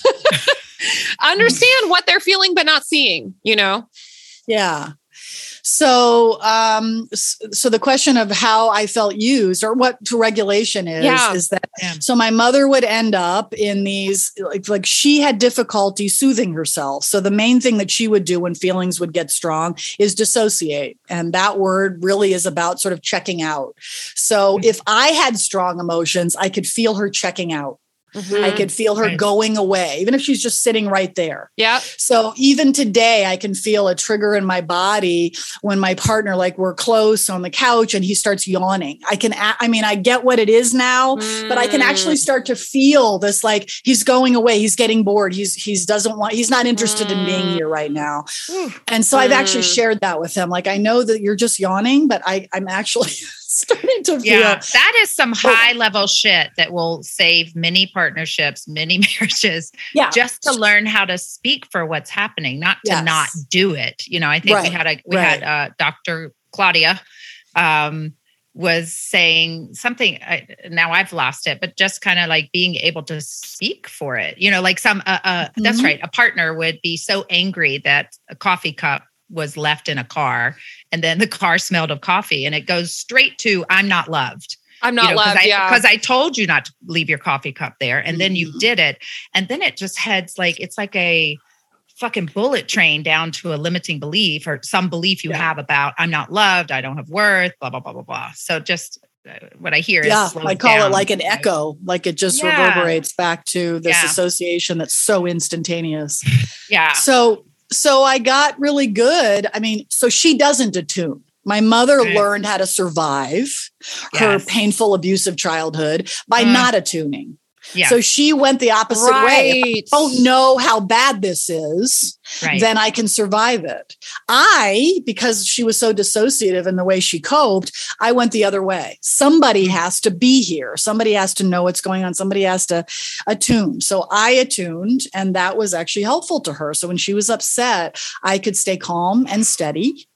understand what they're feeling, but not seeing, you know? Yeah. So, um, so the question of how I felt used, or what to regulation is, yeah. is that, yeah. so my mother would end up in these, like, like she had difficulty soothing herself. So the main thing that she would do when feelings would get strong is dissociate. And that word really is about sort of checking out. So if I had strong emotions, I could feel her checking out. Mm-hmm. I could feel her right. going away, even if she's just sitting right there. Yeah. So even today, I can feel a trigger in my body when my partner, like we're close on the couch and he starts yawning. I can, I mean, I get what it is now, mm. but I can actually start to feel this, like he's going away. He's getting bored. He's, he's doesn't want, he's not interested mm. in being here right now. Mm. And so mm. I've actually shared that with him. Like, I know that you're just yawning, but I, I'm actually starting to feel. Yeah, that is some high level shit that will save many partnerships, many marriages, yeah. just to learn how to speak for what's happening, not to yes. not do it. You know, I think right. we had a, we right. had uh, Doctor Claudia, um, was saying something. I, now I've lost it, but just kind of like being able to speak for it. You know, like some, uh, uh, mm-hmm. that's right. A partner would be so angry that a coffee cup was left in a car and then the car smelled of coffee, and it goes straight to, I'm not loved. I'm not you know, loved. I, yeah. Because I told you not to leave your coffee cup there, and mm-hmm. then you did it. And then it just heads like, it's like a fucking bullet train down to a limiting belief or some belief you yeah. have about, I'm not loved, I don't have worth, blah, blah, blah, blah, blah. So just uh, what I hear yeah, is I call down. it like an echo, like it just yeah. reverberates back to this yeah. association that's so instantaneous. Yeah. So, so I got really good. I mean, so she doesn't attune. My mother okay. learned how to survive yes. her painful, abusive childhood by mm. not attuning. Yeah. So she went the opposite right. way. If I don't know how bad this is, right. then I can survive it. I, because she was so dissociative in the way she coped, I went the other way. Somebody has to be here. Somebody has to know what's going on. Somebody has to attune. So I attuned, and that was actually helpful to her. So when she was upset, I could stay calm and steady.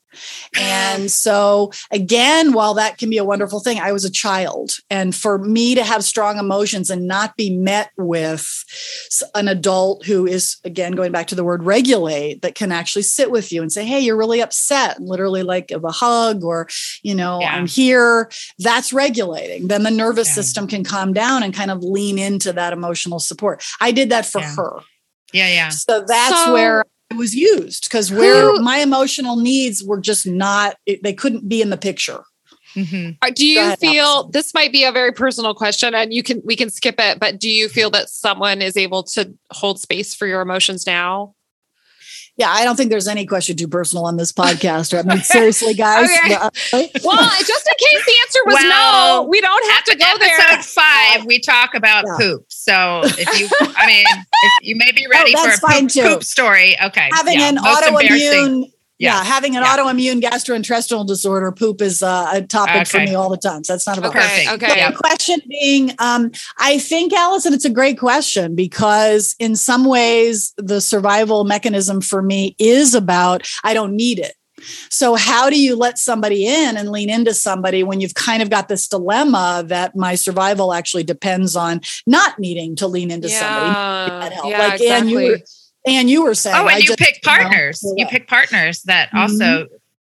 And so again, while that can be a wonderful thing, I was a child. And for me to have strong emotions and not be met with an adult who is, again, going back to the word regulate, that can actually sit with you and say, hey, you're really upset, and literally like give a hug or, you know, yeah. I'm here. That's regulating. Then the nervous yeah. system can calm down and kind of lean into that emotional support. I did that for yeah. her. Yeah, yeah. So that's so- where it was used, because where my emotional needs were just not, it, they couldn't be in the picture. Mm-hmm. Do you ahead, feel Allison. This might be a very personal question, and you can we can skip it, but do you feel that someone is able to hold space for your emotions now? Yeah, I don't think there's any question too personal on this podcast. I mean, seriously, guys. Okay. Uh, well, just in case the answer was well, no, we don't have to go episode there. Episode five, we talk about yeah. poop. So if you, I mean, if you may be ready oh, for a poop, poop story. Okay. Having yeah, an autoimmune... Yes. Yeah, having an yeah. autoimmune gastrointestinal disorder, poop is uh, a topic okay. for me all the time. So that's not about okay. Perfect. Okay. The question being, um, I think, Allison, it's a great question, because in some ways the survival mechanism for me is about, I don't need it. So how do you let somebody in and lean into somebody when you've kind of got this dilemma that my survival actually depends on not needing to lean into yeah. somebody? That help. Yeah, like, exactly. and you were, And you were saying, oh, and I you just, pick partners. You, know, you pick partners that mm-hmm. also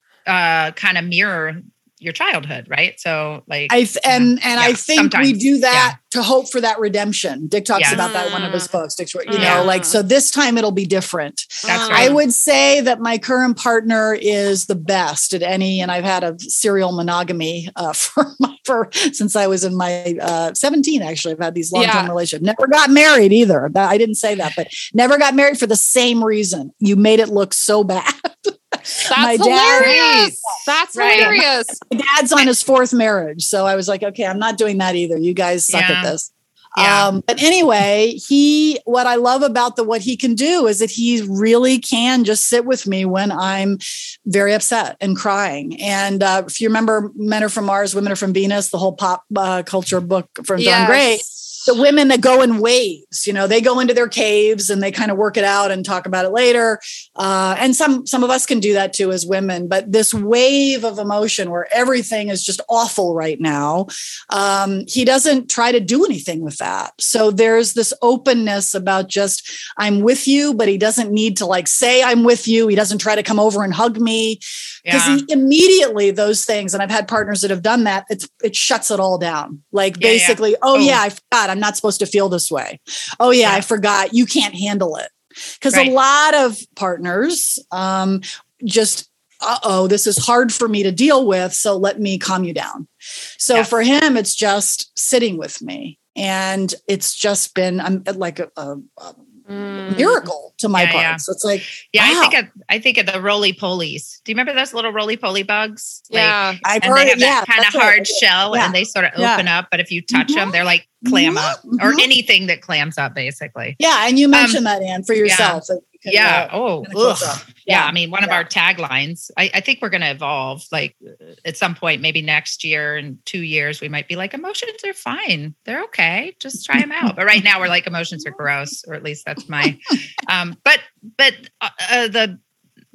uh, kind of mirror your childhood, right? So, like, I th- and and yeah, I think we do that yeah. to hope for that redemption. Dick talks yeah. about that in one of his books. Dick's, you yeah. know, like, so this time it'll be different. That's right. I would say that my current partner is the best at any, and I've had a serial monogamy uh, for my for since I was in my uh, seventeen. Actually, I've had these long term yeah. relationships. Never got married either. That, I didn't say that, but never got married for the same reason. You made it look so bad. That's my dad, hilarious. That's right. hilarious. My dad's on his fourth marriage. So I was like, okay, I'm not doing that either. You guys suck yeah. at this. Yeah. Um, but anyway, he, what I love about the, what he can do is that he really can just sit with me when I'm very upset and crying. And uh, if you remember Men Are From Mars, Women Are From Venus, the whole pop uh, culture book from yes. Don Gray, the women that go in waves, you know, they go into their caves and they kind of work it out and talk about it later. Uh, and some, some of us can do that too as women, but this wave of emotion where everything is just awful right now. Um, he doesn't try to do anything with that. So there's this openness about just, I'm with you, but he doesn't need to like say I'm with you. He doesn't try to come over and hug me, because yeah. he immediately those things. And I've had partners that have done that. It's, it shuts it all down. Like yeah, basically, yeah. oh, oh yeah, I forgot. I'm not supposed to feel this way. Oh yeah, yeah. I forgot. You can't handle it. Because right. a lot of partners um, just, uh-oh, this is hard for me to deal with. So let me calm you down. So yes. for him, it's just sitting with me. And it's just been I'm like a, a, a mm. miracle to my yeah, part. Yeah. So it's like, yeah, wow. I think of, I think of the roly-polies. Do you remember those little roly-poly bugs? Yeah. Like, I've and heard they have it, that yeah, kind of right. hard shell yeah. and they sort of yeah. open up, but if you touch mm-hmm. them, they're like clam mm-hmm. up or mm-hmm. anything that clams up basically. Yeah. And you mentioned um, that, Anne, for yourself. Yeah. Can, yeah. uh, oh, yeah. yeah. I mean, one yeah. of our taglines, I, I think we're going to evolve like at some point, maybe next year and two years, we might be like, emotions are fine. They're okay. Just try them out. But right now we're like, emotions are gross, or at least that's my, um, but, but uh, uh, the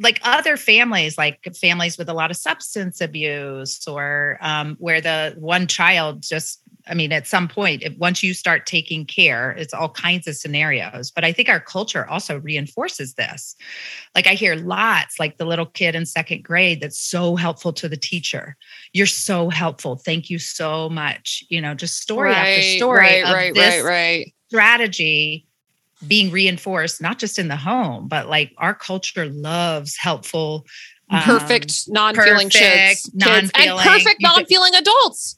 like other families, like families with a lot of substance abuse, or um, where the one child just, I mean, at some point, if, once you start taking care, it's all kinds of scenarios. But I think our culture also reinforces this. Like I hear lots, like the little kid in second grade that's so helpful to the teacher. You're so helpful. Thank you so much. You know, just story right, after story right, of right, this right, right. strategy being reinforced, not just in the home, but like our culture loves helpful, um, perfect non-feeling perfect, kids, kids and non-feeling, perfect non-feeling adults.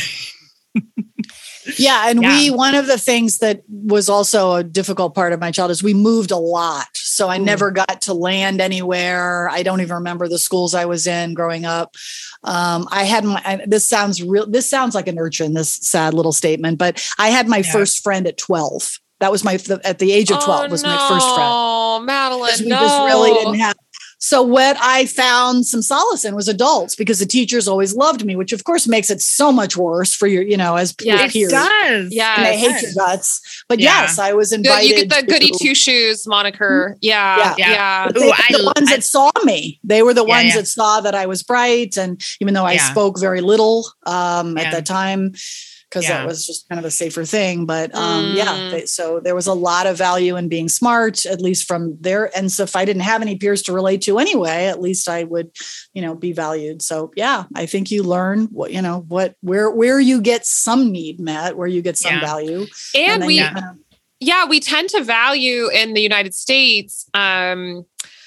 Yeah. And Yeah. we, one of the things that was also a difficult part of my childhood is we moved a lot. So I Ooh. never got to land anywhere. I don't even remember the schools I was in growing up. Um, I had my, I, this sounds real. This sounds like an urchin, this sad little statement, but I had my Yeah. first friend at twelve. That was my, at the age of twelve oh, was no, my first friend. Madeline, We no. just really didn't have. So what I found some solace in was adults, because the teachers always loved me, which of course makes it so much worse for your, you know, as Yes. It peers. does. Yeah. And I It hate does. your guts. But Yeah. yes, I was Good, invited. you get the goody to- two shoes moniker. Yeah. Yeah. Yeah. But they Ooh, were I- the ones I- that saw me. They were the Yeah, ones yeah. that saw that I was bright. And even though I Yeah. spoke very little um, Yeah. at that time, because Yeah. that was just kind of a safer thing. But um, Mm. yeah, they, so there was a lot of value in being smart, at least from there. And so if I didn't have any peers to relate to anyway, at least I would, you know, be valued. So yeah, I think you learn what, you know, what, where, where you get some need met, where you get some Yeah. value. And, then we, you yeah. kind of- yeah, we tend to value in the United States, um,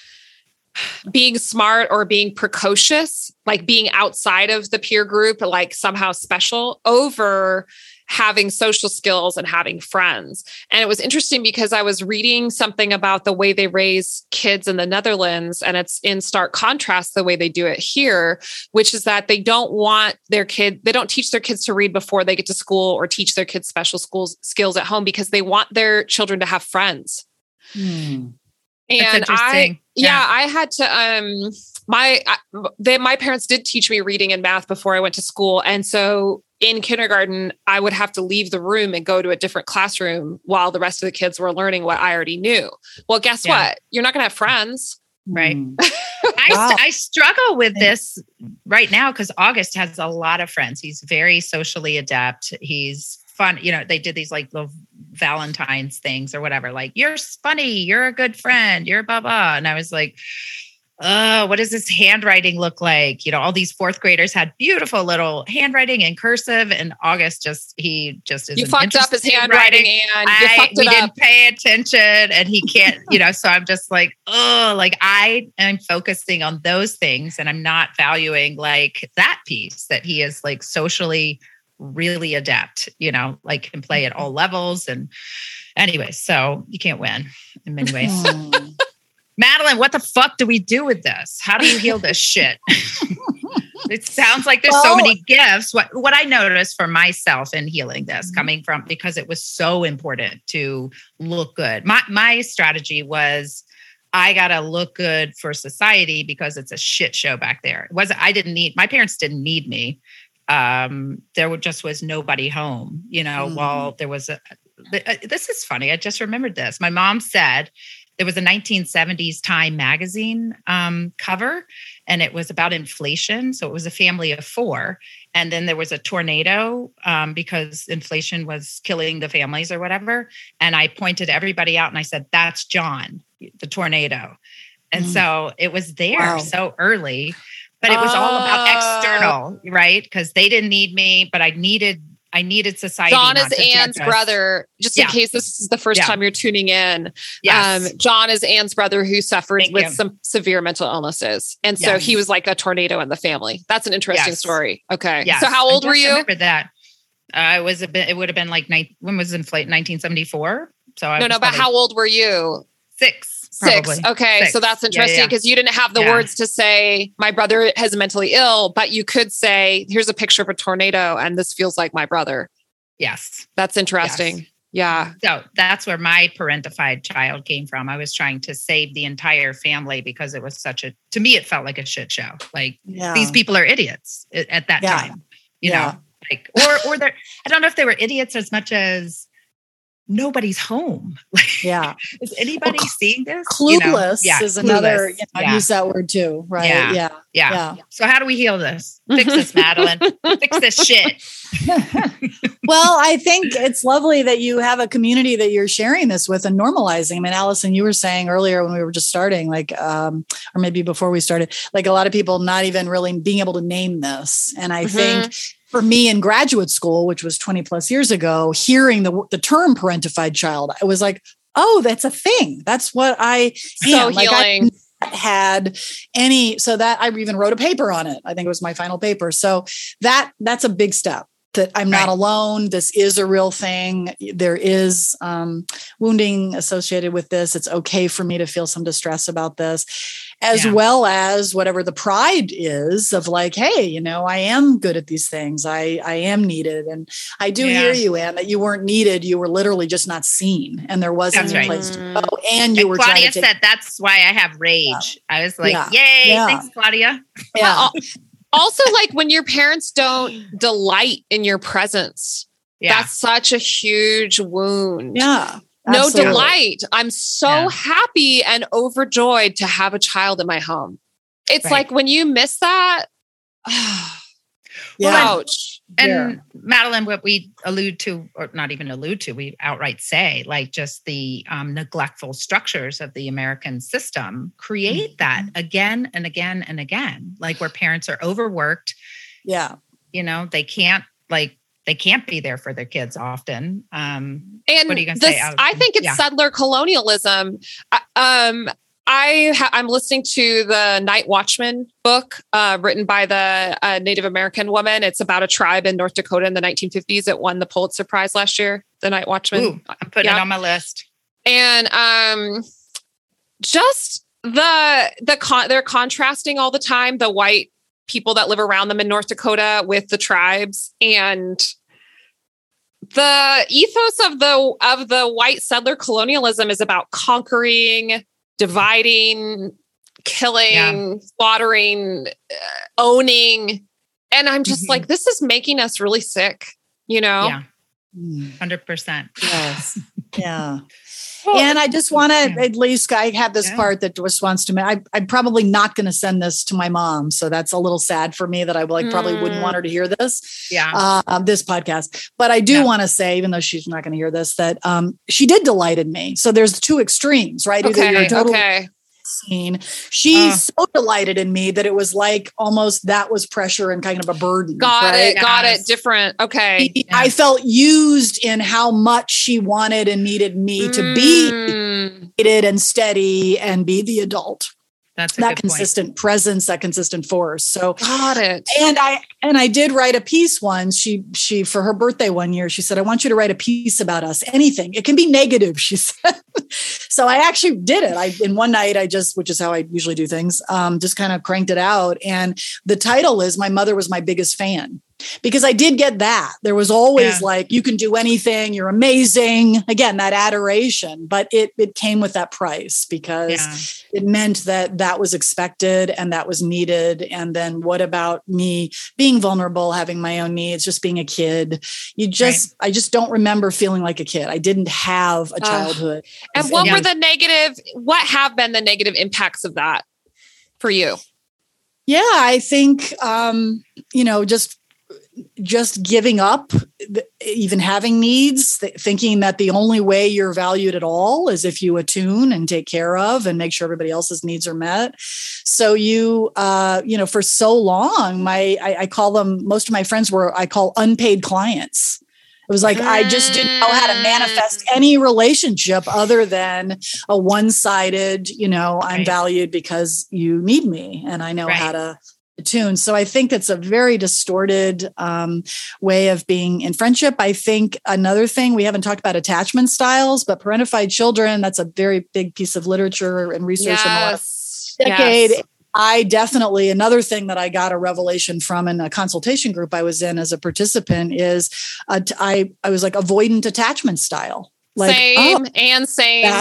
being smart or being precocious, like being outside of the peer group, like somehow special, over having social skills and having friends. And it was interesting because I was reading something about the way they raise kids in the Netherlands, and it's in stark contrast to the way they do it here, which is that they don't want their kid, they don't teach their kids to read before they get to school, or teach their kids special schools skills at home, because they want their children to have friends. Hmm. And That's I, interesting. yeah, Yeah. I had to, um, my, I, they, my parents did teach me reading and math before I went to school. And so in kindergarten, I would have to leave the room and go to a different classroom while the rest of the kids were learning what I already knew. Well, guess Yeah. what? You're not going to have friends. Right. Hmm. I, Wow. I struggle with this right now because August has a lot of friends. He's very socially adept. He's fun. You know, they did these like little Valentine's things or whatever. Like, you're funny. You're a good friend. You're blah, blah. And I was like, oh, what does this handwriting look like? You know, all these fourth graders had beautiful little handwriting in cursive, and August just, he just is You fucked up his interested in handwriting writing. and you I, fucked we it up. didn't pay attention, and he can't, you know, so I'm just like, oh, like I am focusing on those things, and I'm not valuing like that piece that he is like socially really adept, you know, like can play at all levels. And anyway, so you can't win in many ways. Hmm. Madeline, what the fuck do we do with this? How do you heal this shit? It sounds like there's so Well- many gifts. What what I noticed for myself in healing this, Mhm. coming from, because it was so important to look good. My my strategy was, I gotta look good for society because it's a shit show back there. It was I didn't need my parents didn't need me. Um, there were, just was nobody home. You know, Mm. while there was a. This is funny. I just remembered this. My mom said there was a nineteen seventies Time magazine um, cover, and it was about inflation. So it was a family of four. And then there was a tornado um, because inflation was killing the families or whatever. And I pointed everybody out and I said, that's John, the tornado. And Mm. so it was there Wow. so early, but it was all about Oh. external, right? Because they didn't need me, but I needed I needed society. John not is to judge Anne's us. brother. Just in Yeah. case this is the first Yeah. time you're tuning in. Yes. Um, John is Anne's brother who suffered Thank with you. some severe mental illnesses. And so Yes. he was like a tornado in the family. That's an interesting Yes. story. Okay. Yes. So how I old were just you? remember that. Uh, I was a bit, it would have been like, nine, when was inflate? nineteen seventy-four. So I No, was no, but probably how old were you? Six. Six. Probably. Okay. Six. So that's Yeah, interesting yeah. because you didn't have the Yeah. words to say, my brother has mentally ill, but you could say, here's a picture of a tornado and this feels like my brother. Yes. That's interesting. Yes. Yeah. So that's where my parentified child came from. I was trying to save the entire family because it was such a, to me, it felt like a shit show. Like Yeah. these people are idiots at, at that Yeah. time, you Yeah. know, like, or, or they're, I don't know if they were idiots as much as nobody's home. Yeah. Is anybody well, seeing this? Clueless you know? yeah, is clueless. another, you know, yeah. I use that word too, right? Yeah. Yeah. yeah. Yeah. So how do we heal this? Fix this, Madeline. Fix this shit. Well, I think it's lovely that you have a community that you're sharing this with and normalizing. I mean, Allison, you were saying earlier when we were just starting, like, um, or maybe before we started, like a lot of people not even really being able to name this. And I mm-hmm. think for me in graduate school, which was twenty plus years ago, hearing the, the term parentified child, I was like, oh, that's a thing. That's what I so am. Like, healing. I had any, so that I even wrote a paper on it. I think it was my final paper. So that that's a big step. That I'm not right. alone. This is a real thing. There is um, wounding associated with this. It's okay for me to feel some distress about this, as yeah. well as whatever the pride is of like, hey, you know, I am good at these things. I, I am needed. And I do yeah. hear you, Anne, that you weren't needed. You were literally just not seen. And there wasn't a right. place to go. And you and were Claudia trying to take- said, that's why I have rage. Yeah. I was like, yeah. yay, yeah. thanks, Claudia. Yeah. Also, like when your parents don't delight in your presence, yeah. that's such a huge wound. Yeah. No absolutely. delight. I'm so yeah. happy and overjoyed to have a child in my home. It's right. like when you miss that, yeah. ouch. And yeah. Madeline, what we allude to, or not even allude to, we outright say, like just the um, neglectful structures of the American system create mm-hmm. that again and again and again, like where parents are overworked. Yeah. You know, they can't like, they can't be there for their kids often. Um, and what are you going to this, say? I think it's yeah. settler colonialism. Um, I ha- I'm listening to the Night Watchman book uh, written by the uh, Native American woman. It's about a tribe in North Dakota in the nineteen fifties. It won the Pulitzer Prize last year. The Night Watchman. Ooh, I'm putting yeah. it on my list. And um, just the the con- they're contrasting all the time the white people that live around them in North Dakota with the tribes, and the ethos of the of the white settler colonialism is about conquering, dividing, killing, yeah. slaughtering, uh, owning. And I'm just mm-hmm. like, this is making us really sick, you know? Yeah. one hundred percent. Yes. Yeah. Well, and I just want to, yeah. at least I have this yeah. part that just wants to, I, I'm probably not going to send this to my mom. So that's a little sad for me that I like, mm. probably wouldn't want her to hear this, yeah, uh, this podcast. But I do yeah. want to say, even though she's not going to hear this, that um, she did delight in me. So there's two extremes, right? Okay, Either you're totally okay. seen. She uh. so delighted in me that it was like almost that was pressure and kind of a burden. Got right? it. Got yes. it. Different. Okay. She, yeah. I felt used in how much she wanted and needed me to mm. be needed and steady and be the adult. That's a that good consistent point. presence, that consistent force. So got it. And I and I did write a piece once. She she for her birthday one year, she said, I want you to write a piece about us. Anything. It can be negative, she said. So I actually did it. I in one night I just, which is how I usually do things, um, just kind of cranked it out. And the title is My Mother Was My Biggest Fan. Because I did get that. There was always yeah. like, you can do anything, you're amazing. Again, that adoration, but it it came with that price because yeah. it meant that that was expected and that was needed. And then what about me being vulnerable, having my own needs, just being a kid? You just, right. I just don't remember feeling like a kid. I didn't have a childhood. Uh, and what yeah. were the negative, what have been the negative impacts of that for you? Yeah, I think, um, you know, just just giving up, even having needs, th- thinking that the only way you're valued at all is if you attune and take care of and make sure everybody else's needs are met. So you, uh, you know, for so long, my, I, I call them, most of my friends were, I call unpaid clients. It was like, mm. I just didn't know how to manifest any relationship other than a one-sided, you know, I'm right. valued because you need me and I know right. how to tune. So I think that's a very distorted um, way of being in friendship. I think another thing, we haven't talked about attachment styles, but parentified children, that's a very big piece of literature and research yes. in the last decade. Yes. I definitely, another thing that I got a revelation from in a consultation group I was in as a participant is uh, I, I was like avoidant attachment style. Like, same oh, and same. That,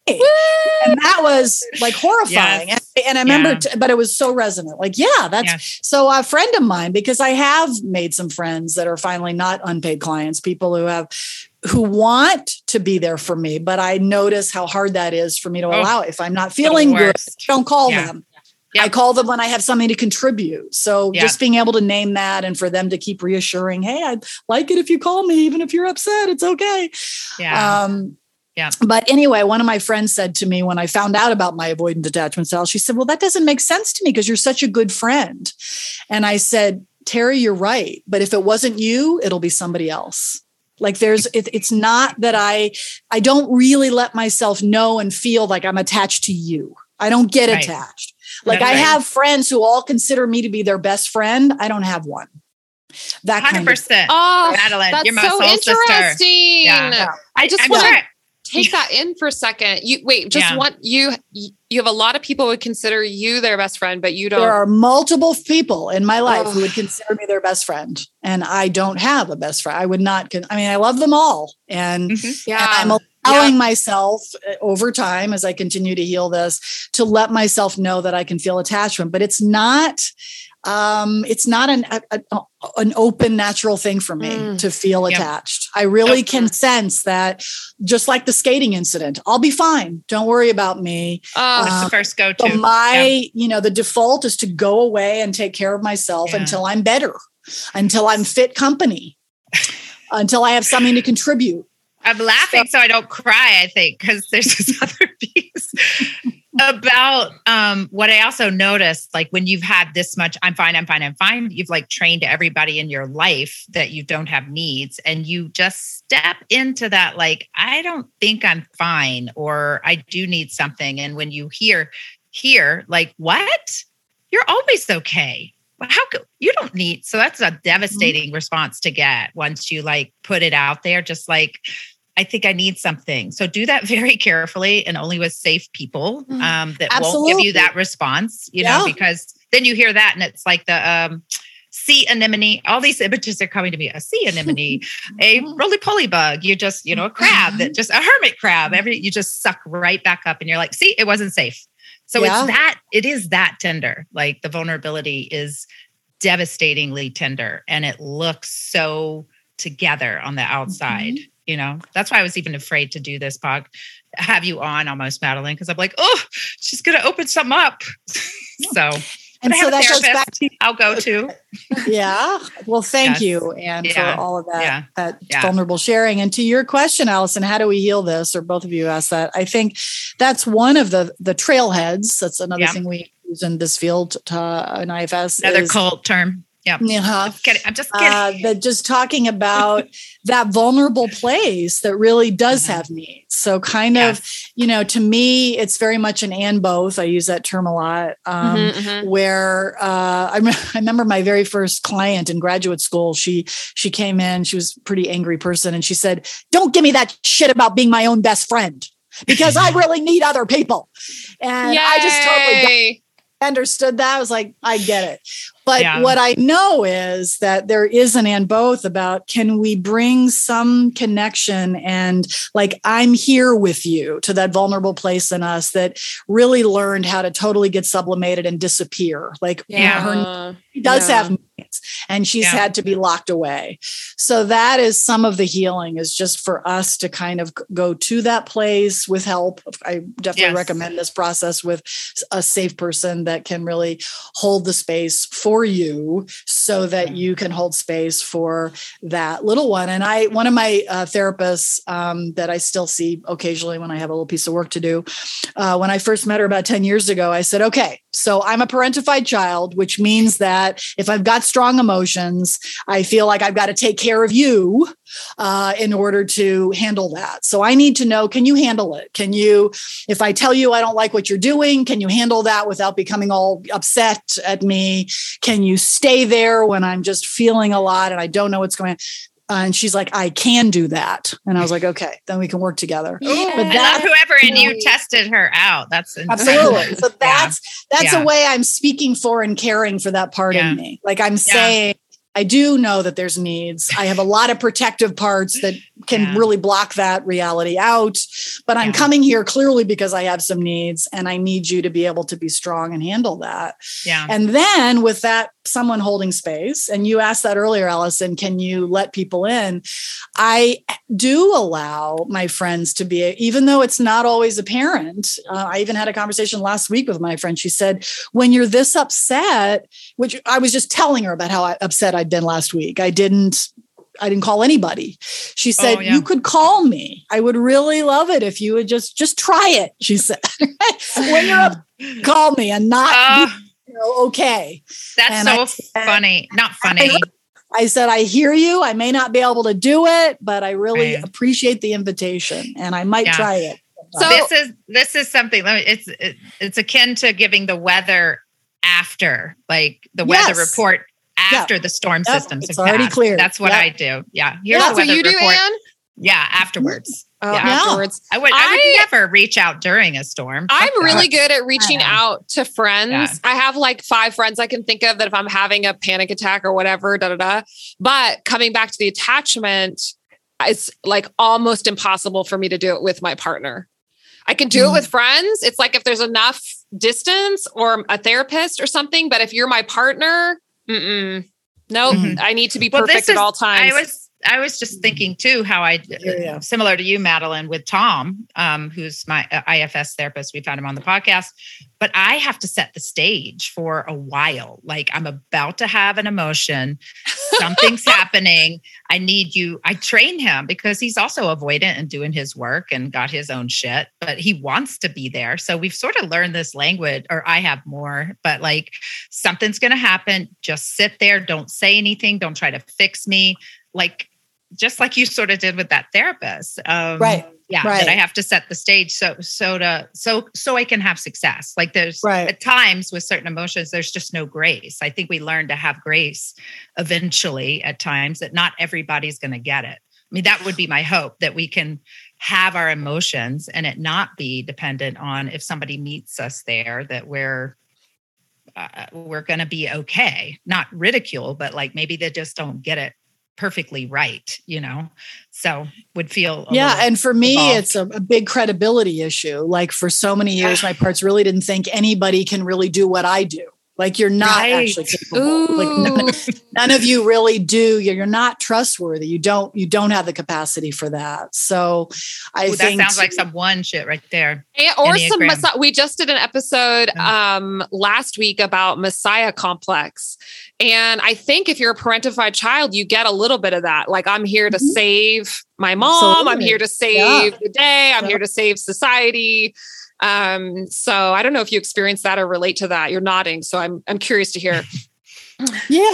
And that was like horrifying. Yes. And, and I remember, Yeah. t- but it was so resonant. Like, yeah, that's Yeah. so a friend of mine, because I have made some friends that are finally not unpaid clients, people who have, who want to be there for me, but I notice how hard that is for me to Oh, allow. If I'm not feeling good, worst. I don't call Yeah. them. Yeah. I call them when I have something to contribute. So Yeah. just being able to name that and for them to keep reassuring, hey, I'd like it if you call me, even if you're upset, it's okay. Yeah. Um, Yeah. But anyway, one of my friends said to me when I found out about my avoidant attachment style, she said, well, that doesn't make sense to me because you're such a good friend. And I said, Terry, you're right. But if it wasn't you, it'll be somebody else. Like there's, it, it's not that I, I don't really let myself know and feel like I'm attached to you. I don't get Right. attached. Like That's I right. have friends who all consider me to be their best friend. I don't have one. That one hundred kind of percent. Oh, Madeline, that's you're my so soul sister. interesting. Yeah. I just I'm want to sure- take that in for a second. You wait, just Yeah. want you. You have a lot of people who would consider you their best friend, but you don't. There are multiple people in my life Oh. who would consider me their best friend, and I don't have a best friend. I would not. Con- I mean, I love them all, and, Mhm. yeah, and I'm allowing myself uh, over time as I continue to heal this to let myself know that I can feel attachment, but it's not. Um, it's not an a, a, an open, natural thing for me Mm. to feel Yep. attached. I really Nope. can sense that, just like the skating incident. I'll be fine. Don't worry about me. Oh, That's Um, the first go-to. So my, Yeah. you know, the default is to go away and take care of myself Yeah. until I'm better, until I'm fit company, until I have something to contribute. I'm laughing so I don't cry, I think, because there's this other piece about um, what I also noticed, like when you've had this much, I'm fine, I'm fine, I'm fine. You've like trained everybody in your life that you don't have needs. And you just step into that, like, I don't think I'm fine, or I do need something. And when you hear, hear like, what? You're always okay. Well, how could you don't need, so that's a devastating mm-hmm. response to get once you like put it out there, just like, I think I need something. So do that very carefully and only with safe people um, that Absolutely. won't give you that response, you Yeah. know, because then you hear that and it's like the um, sea anemone. All these images are coming to me. A sea anemone, a roly-poly bug. You're just, you know, a crab that just, a hermit crab. Every you just suck right back up and you're like, see, it wasn't safe. So Yeah. it's that, it is that tender. Like the vulnerability is devastatingly tender and it looks so together on the outside. Mm-hmm. You know, that's why I was even afraid to do this pod, have you on almost, Madeline, because I'm like, oh, she's going to open something up. so, and so that goes back to, I'll go to. Yeah. Well, thank yes. you, Anne, yeah. for all of that, yeah. that yeah. vulnerable sharing. And to your question, Allison, how do we heal this? Or both of you asked that. I think that's one of the, the trailheads. That's another yeah. thing we use in this field uh, in I F S. Another is, cult term. Yeah. Uh-huh. Just kidding. I'm just kidding. Uh, that just talking about that vulnerable place that really does mm-hmm. have needs. So kind yes. of, you know, to me, it's very much an and both. I use that term a lot um, mm-hmm, mm-hmm. where uh, I, me- I remember my very first client in graduate school. She, she came in, she was a pretty angry person. And she said, don't give me that shit about being my own best friend because I really need other people. And Yay. I just totally understood that. I was like, I get it. But yeah. what I know is that there is an and both about, can we bring some connection and like, I'm here with you to that vulnerable place in us that really learned how to totally get sublimated and disappear. Like yeah. her she does yeah. have needs and she's yeah. had to be locked away. So that is some of the healing, is just for us to kind of go to that place with help. I definitely yes. recommend this process with a safe person that can really hold the space for for you so that you can hold space for that little one. And I, one of my uh, therapists um, that I still see occasionally when I have a little piece of work to do, uh, when I first met her about ten years ago, I said, okay, so I'm a parentified child, which means that if I've got strong emotions, I feel like I've got to take care of you uh, in order to handle that. So I need to know, can you handle it? Can you, if I tell you I don't like what you're doing, can you handle that without becoming all upset at me? Can you stay there when I'm just feeling a lot and I don't know what's going on? Uh, and she's like, I can do that. And I was like, okay, then we can work together. Ooh, but that, whoever in you tested her out. That's absolutely. So that's, yeah. that's yeah. a way I'm speaking for and caring for that part yeah. in me. Like I'm yeah. saying, I do know that there's needs. I have a lot of protective parts that can Yeah. really block that reality out. But I'm Yeah. coming here clearly because I have some needs and I need you to be able to be strong and handle that. Yeah. And then with that, someone holding space, and you asked that earlier, Allison, can you let people in? I do allow my friends to be, even though it's not always apparent. Uh, I even had a conversation last week with my friend. She said, when you're this upset, which I was just telling her about how upset I'd been last week. I didn't I didn't call anybody. She said, Oh, yeah. you could call me. I would really love it if you would just, just try it. She said, when you're up, call me and not, Uh, you know, okay. that's And so I- funny. Not funny. I said, I hear you. I may not be able to do it, but I really Right. appreciate the invitation and I might Yeah. try it. So- this is this is something. let me- It's it, it's akin to giving the weather after, like the Yes. weather report after the storm Yep. systems. It's have already passed. cleared. That's what Yep. I do. Yeah. Here's That's the what weather you do, report. Anne? Yeah. Afterwards. Oh, Yeah. afterwards. I would. I, would I- never reach out during a storm. Fuck I'm that. really good at reaching Yeah. out to friends. Yeah. I have like five friends I can think of that if I'm having a panic attack or whatever, da da da. But coming back to the attachment, it's like almost impossible for me to do it with my partner. I can do Mm. it with friends. It's like if there's enough distance or a therapist or something. But if you're my partner, mm-mm. nope, Mhm. I need to be Well, perfect this at all is- times. I was I was just thinking too how I Yeah, yeah. similar to you, Madeline, with Tom, um, who's my uh, I F S therapist. We've had him on the podcast, but I have to set the stage for a while. Like I'm about to have an emotion, something's happening. I need you. I train him because he's also avoidant and doing his work and got his own shit, but he wants to be there. So we've sort of learned this language, or I have more, but like something's going to happen. Just sit there. Don't say anything. Don't try to fix me. Like, just like you sort of did with that therapist. Um, Right. Yeah. Right. That I have to set the stage so, so to, so, so I can have success. Like there's Right. at times with certain emotions, there's just no grace. I think we learn to have grace eventually at times that not everybody's going to get it. I mean, that would be my hope, that we can have our emotions and it not be dependent on if somebody meets us there, that we're, uh, we're going to be okay. Not ridicule, but like maybe they just don't get it perfectly right, you know? So would feel a Yeah. little And for me, evolved. it's a, a big credibility issue. Like for so many years, my parts really didn't think anybody can really do what I do. Like you're not Right. actually capable. Like none, Ooh. none of you really do. You're, you're not trustworthy. You don't, you don't have the capacity for that. So I Ooh, that think sounds like some one shit right there. And- or some Enneagram. Messiah. We just did an episode Yeah. um, last week about Messiah complex. And I think if you're a parentified child, you get a little bit of that. Like, I'm here to Mhm. save my mom. I'm Absolutely. here to save Yeah. the day. I'm Yeah. here to save society. Um, so I don't know if you experience that or relate to that. You're nodding. So I'm, I'm curious to hear. Yeah,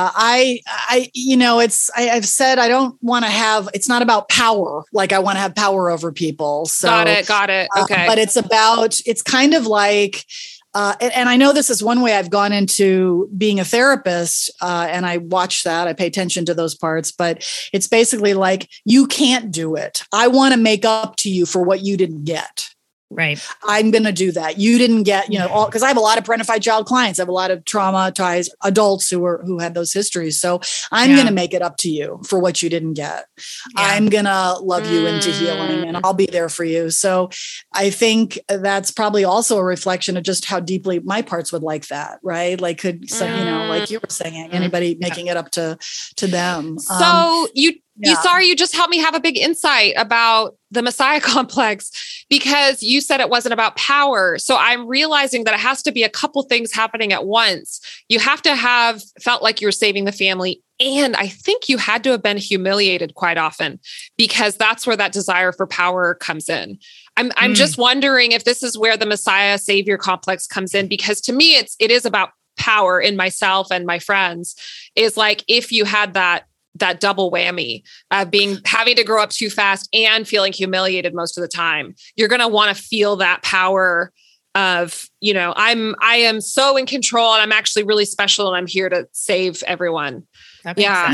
I, I, you know, it's, I, I've said, I don't want to have, it's not about power. Like I want to have power over people. So, got it. Got it. uh, Okay. but it's about, it's kind of like, uh, and, and I know this is one way I've gone into being a therapist, uh, and I watch that, I pay attention to those parts, but it's basically like, you can't do it. I want to make up to you for what you didn't get. Right. I'm going to do that. You didn't get, you know, all, because I have a lot of parentified child clients. I have a lot of traumatized adults who are who had those histories. So I'm Yeah. going to make it up to you for what you didn't get. Yeah. I'm going to love you into Mm. healing, and I'll be there for you. So I think that's probably also a reflection of just how deeply my parts would like that, right? Like could some, you know, like you were saying, anybody making it up to to them. So Um, you, you yeah. sorry, you just helped me have a big insight about the Messiah complex, because you said it wasn't about power. So I'm realizing that it has to be a couple things happening at once. You have to have felt like you were saving the family. And I think you had to have been humiliated quite often, because that's where that desire for power comes in. I'm, I'm Mm. just wondering if this is where the Messiah savior complex comes in, because to me, it's, it is about power in myself and my friends. Is like, if you had that that double whammy of being having to grow up too fast and feeling humiliated most of the time, you're going to want to feel that power of, you know, I'm, I am so in control and I'm actually really special and I'm here to save everyone. That makes Yeah. sense. yeah,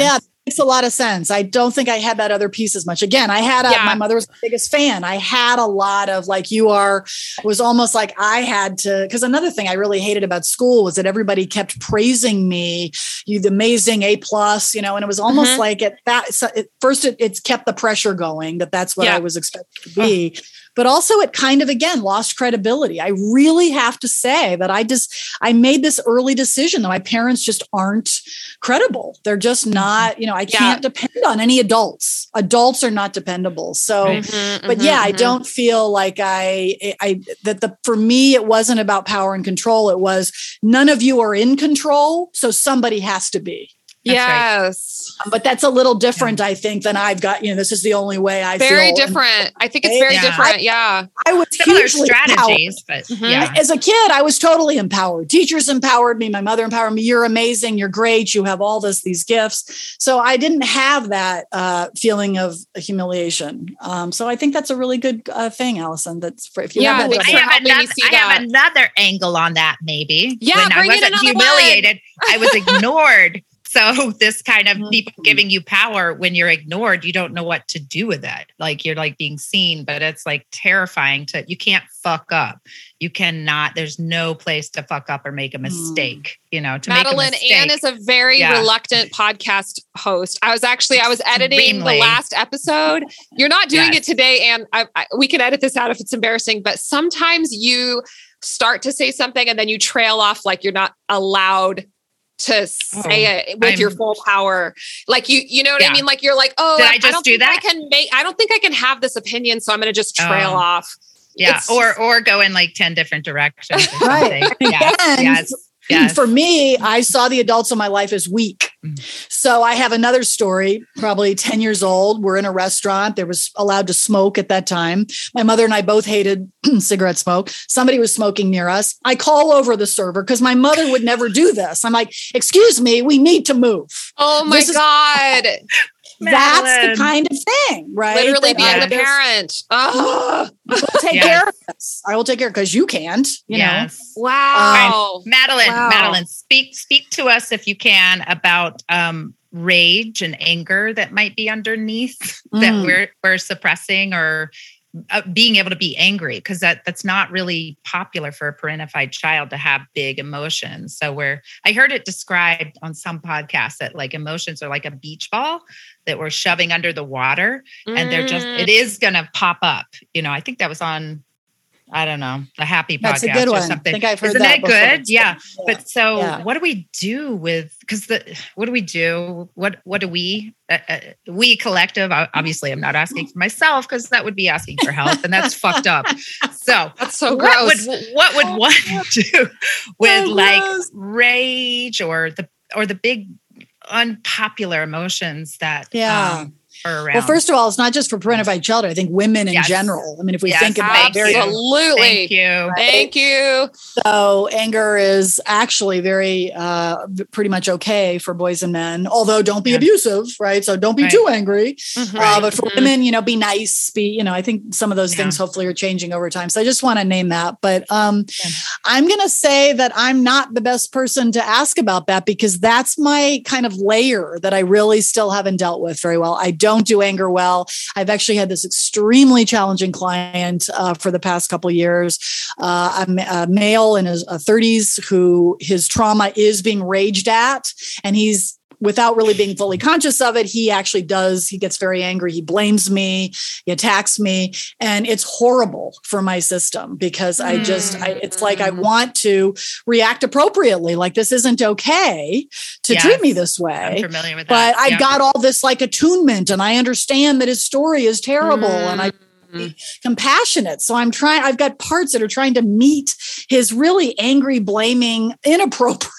makes a lot of sense. I don't think I had that other piece as much. Again, I had a, Yeah. my mother was my biggest fan. I had a lot of like you are, it was almost like I had to, because another thing I really hated about school was that everybody kept praising me, you the amazing A plus, you know, and it was almost Mhm. like at that, so at first it, it's kept the pressure going that that's what Yeah. I was expected to be. But also it kind of, again, lost credibility. I really have to say that I just, I made this early decision that my parents just aren't credible. They're just not, you know, I Yeah. can't depend on any adults. Adults are not dependable. So, Right. Mhm, but mhm, yeah, I mhm. don't feel like I, I, that the, for me, it wasn't about power and control. It was none of you are in control. So somebody has to be. That's right. Yes. But that's a little different, I think, than I've got, you know, this is the only way I Very feel. different. I think it's very Yeah. different. Yeah. I was Similar hugely empowered. strategies, but Mhm. yeah. As a kid, I was totally empowered. Teachers empowered me. My mother empowered me. You're amazing. You're great. You have all this, these gifts. So I didn't have that uh, feeling of humiliation. Um, so I think that's a really good uh, thing, Allison. That's for if you Yeah, have that. thanks I for have, helping me another, see I have that. another angle on that, maybe. Yeah, when I bring in wasn't another one. humiliated, I was ignored. So this kind of people Mhm. giving you power when you're ignored, you don't know what to do with it. Like you're like being seen, but it's like terrifying to, you can't fuck up. You cannot, there's no place to fuck up or make a mistake, you know, to Madeline make a Ann mistake. is a very Yeah. reluctant podcast host. I was actually, I was editing Extremely. the last episode. You're not doing Yes. it today. And I, I, we can edit this out if it's embarrassing, but sometimes you start to say something and then you trail off like you're not allowed to say Oh, it with your I'm- full power. Like you, you know what Yeah. I mean? Like you're like, oh, Did I I, just don't do think that? I can make, I don't think I can have this opinion. So I'm going to just trail Oh. off. Yeah. It's Or, just- or go in like ten different directions. Or Right. something. Yes. And Yes. Yes. For me, I saw the adults in my life as weak. Mm. So I have another story, probably ten years old. We're in a restaurant. There was allowed to smoke at that time. My mother and I both hated cigarette smoke. Somebody was smoking near us. I call over the server because my mother would never do this. I'm like, excuse me, we need to move. Oh my This is- God. That's Madeline. the kind of thing, right? Literally That being I the just- parent. Oh, will take Yes. care of this. I will take care because you can't, you know. Yes. wow. Madeline, Wow. Madeline, speak speak to us if you can about um, rage and anger that might be underneath that Mm. we're we're suppressing or uh, being able to be angry, because that that's not really popular for a parentified child to have big emotions. So where I heard it described on some podcasts that like emotions are like a beach ball that we're shoving under the water, and they're just Mm. it is going to pop up. You know, I think that was on. I don't know, the Happy That's a podcast good or one. something. I think I've heard Isn't that it good? before. Yeah. Yeah. But so Yeah. what do we do with, because the, what do we do? What, what do we, uh, uh, we collective, uh, obviously I'm not asking for myself because that would be asking for help and that's fucked up. So That's so what gross. would, what would one do with So like gross. rage or the, or the big unpopular emotions that Yeah. um, are around? Well, first of all, it's not just for parentified children. I think women in Yes. general. I mean, if we Yes, think about thank very you. Absolutely. Thank you. Thank you. so, anger is actually very uh, pretty much okay for boys and men. Although, don't be Yeah. abusive, right? So, don't be Right. too angry. Mhm. Uh, but for Mhm. women, you know, be nice. Be you know, I think some of those Yeah. things hopefully are changing over time. So, I just want to name that. But um, Yeah. I'm going to say that I'm not the best person to ask about that because that's my kind of layer that I really still haven't dealt with very well. I don't do anger well. I've actually had this extremely challenging client uh, for the past couple of years, uh, a, ma- a male in his uh, thirties who his trauma is being raged at, and he's without really being fully conscious of it, he actually does. He gets very angry. He blames me. He attacks me. And it's horrible for my system because I just, I, it's like I want to react appropriately. Like this isn't okay to Yes. treat me this I'm way. familiar with But that. I've Yeah. got all this like attunement and I understand that his story is terrible and I Mm. compassionate. So I'm trying, I've got parts that are trying to meet his really angry, blaming, inappropriate,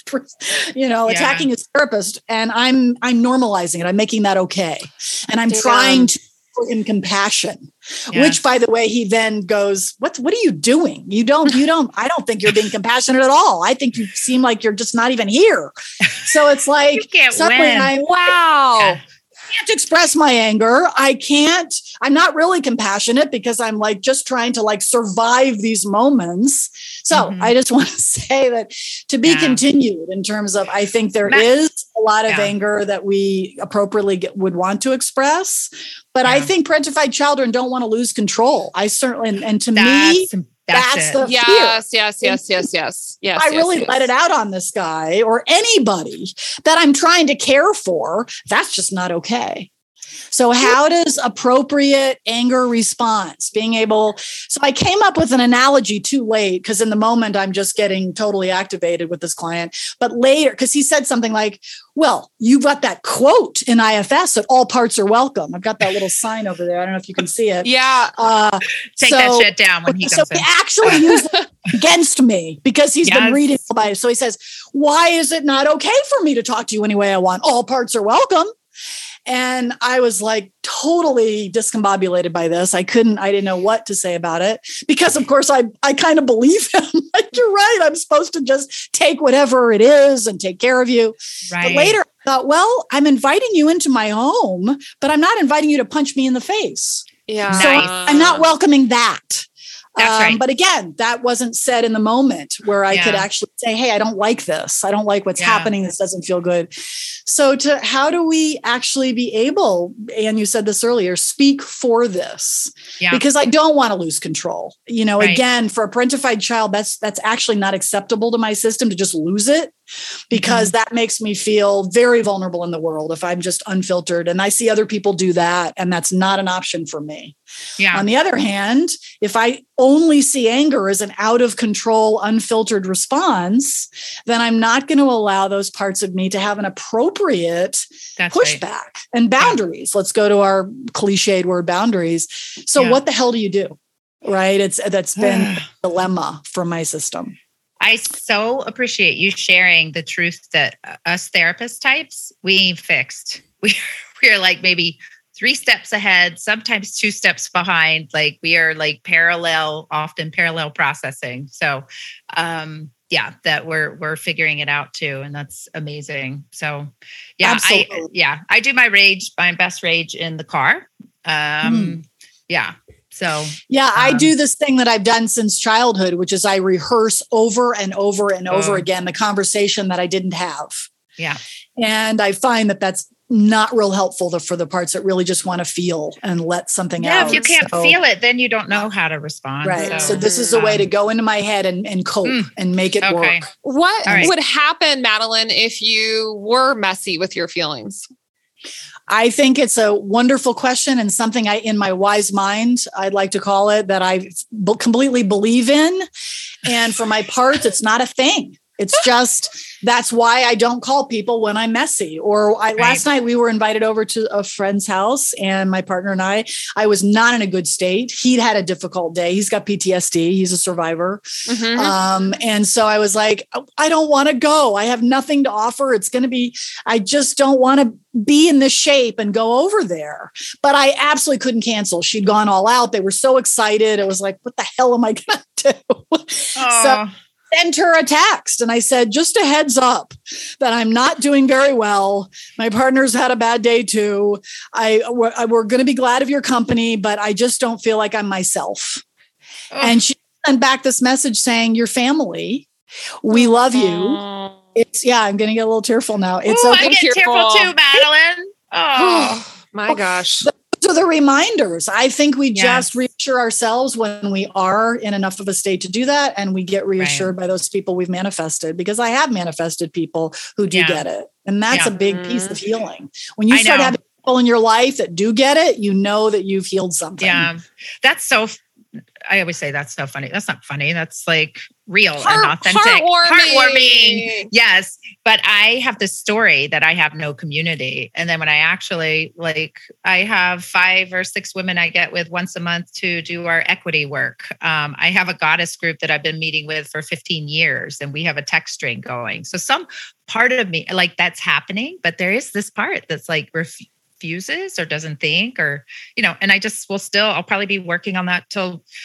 you know, Yeah. attacking his therapist. And I'm, I'm normalizing it. I'm making that okay. And I'm Damn. trying to show him compassion, Yes. which by the way, he then goes, what, what are you doing? You don't, you don't, I don't think you're being compassionate at all. I think you seem like you're just not even here. So it's like, You can't suddenly win. I, Wow. Yeah. can't express my anger. I can't, I'm not really compassionate because I'm like just trying to like survive these moments. So mm-hmm. I just want to say that to be yeah. continued in terms of, I think there Matt, is a lot of yeah. anger that we appropriately get, would want to express, but yeah. I think parentified children don't want to lose control. I certainly, and, and to That's, me, that's, that's the yes, fear. Yes, yes, yes, yes, yes, yes. I yes, really yes. let it out on this guy or anybody that I'm trying to care for. That's just not okay. So how does appropriate anger response, being able, so I came up with an analogy too late because in the moment I'm just getting totally activated with this client, but later, because he said something like, well, you got that quote in I F S that all parts are welcome. I've got that little sign over there. I don't know if you can see it. Yeah. Uh, Take so, that shit down when he comes so in. he actually used it against me because he's yes. been reading about it. So he says, why is it not okay for me to talk to you any way I want? All parts are welcome. And I was like totally discombobulated by this. I couldn't, I didn't know what to say about it because of course I, I kind of believe him. Like, you're right. I'm supposed to just take whatever it is and take care of you. Right. But later I thought, well, I'm inviting you into my home, but I'm not inviting you to punch me in the face. Yeah. So Nice. I'm not welcoming that. That's um, right. But again, that wasn't said in the moment where I yeah. could actually say, hey, I don't like this. I don't like what's yeah. happening. This doesn't feel good. So to how do we actually be able, and you said this earlier, speak for this? Yeah. Because I don't want to lose control. You know, right. again, for a parentified child, that's that's actually not acceptable to my system to just lose it because mm-hmm. that makes me feel very vulnerable in the world if I'm just unfiltered. And I see other people do that, and that's not an option for me. Yeah. On the other hand, if I only see anger as an out of control, unfiltered response, then I'm not going to allow those parts of me to have an appropriate That's pushback right. and boundaries. Yeah. Let's go to our cliched word boundaries. So yeah. what the hell do you do? Right. It's that's been a dilemma for my system. I so appreciate you sharing the truth that us therapist types, we fixed. We, we're like maybe three steps ahead, sometimes two steps behind. Like we are like parallel, often parallel processing. So um, yeah, that we're we're figuring it out too. And that's amazing. So yeah, Absolutely. I yeah, I do my rage, my best rage in the car. Um, mm. Yeah. So yeah, um, I do this thing that I've done since childhood, which is I rehearse over and over and over uh, again the conversation that I didn't have. Yeah. And I find that that's not real helpful to, for the parts that really just want to feel and let something yeah, out. If you can't so, feel it, then you don't know how to respond. Right. So, so this is a way to go into my head and, and cope mm, and make it okay. work. What right. would happen, Madeline, if you were messy with your feelings? I think it's a wonderful question and something I, in my wise mind, I'd like to call it, that I b- completely believe in. And for my parts, it's not a thing. It's just, that's why I don't call people when I'm messy. Or I, right. last night we were invited over to a friend's house and my partner and I, I was not in a good state. He'd had a difficult day. He's got P T S D. He's a survivor. Mm-hmm. Um, and so I was like, I don't want to go. I have nothing to offer. It's going to be, I just don't want to be in this shape and go over there. But I absolutely couldn't cancel. She'd gone all out. They were so excited. It was like, what the hell am I going to do? So sent her a text and I said, just a heads up that I'm not doing very well. My partner's had a bad day too. I we're, we're going to be glad of your company, but I just don't feel like I'm myself. Oh. And she sent back this message saying, your family, we love you. It's yeah, I'm going to get a little tearful now. It's Ooh, okay. I get tearful, tearful too, Madeline. Oh my gosh. So the reminders, I think we yes. just reassure ourselves when we are in enough of a state to do that. And we get reassured right. by those people we've manifested, because I have manifested people who do yeah. get it. And that's yeah. a big piece of healing. When you I start know. having people in your life that do get it, you know that you've healed something. Yeah. That's so, I always say that's so funny. That's not funny. That's like real Heart, and authentic. Heartwarming. Heartwarming. Yes. But I have this story that I have no community. And then when I actually like, I have five or six women I get with once a month to do our equity work. Um, I have a goddess group that I've been meeting with for fifteen years and we have a text string going. So some part of me, like that's happening, but there is this part that's like ref- refuses or doesn't think or, you know, and I just will still, I'll probably be working on that till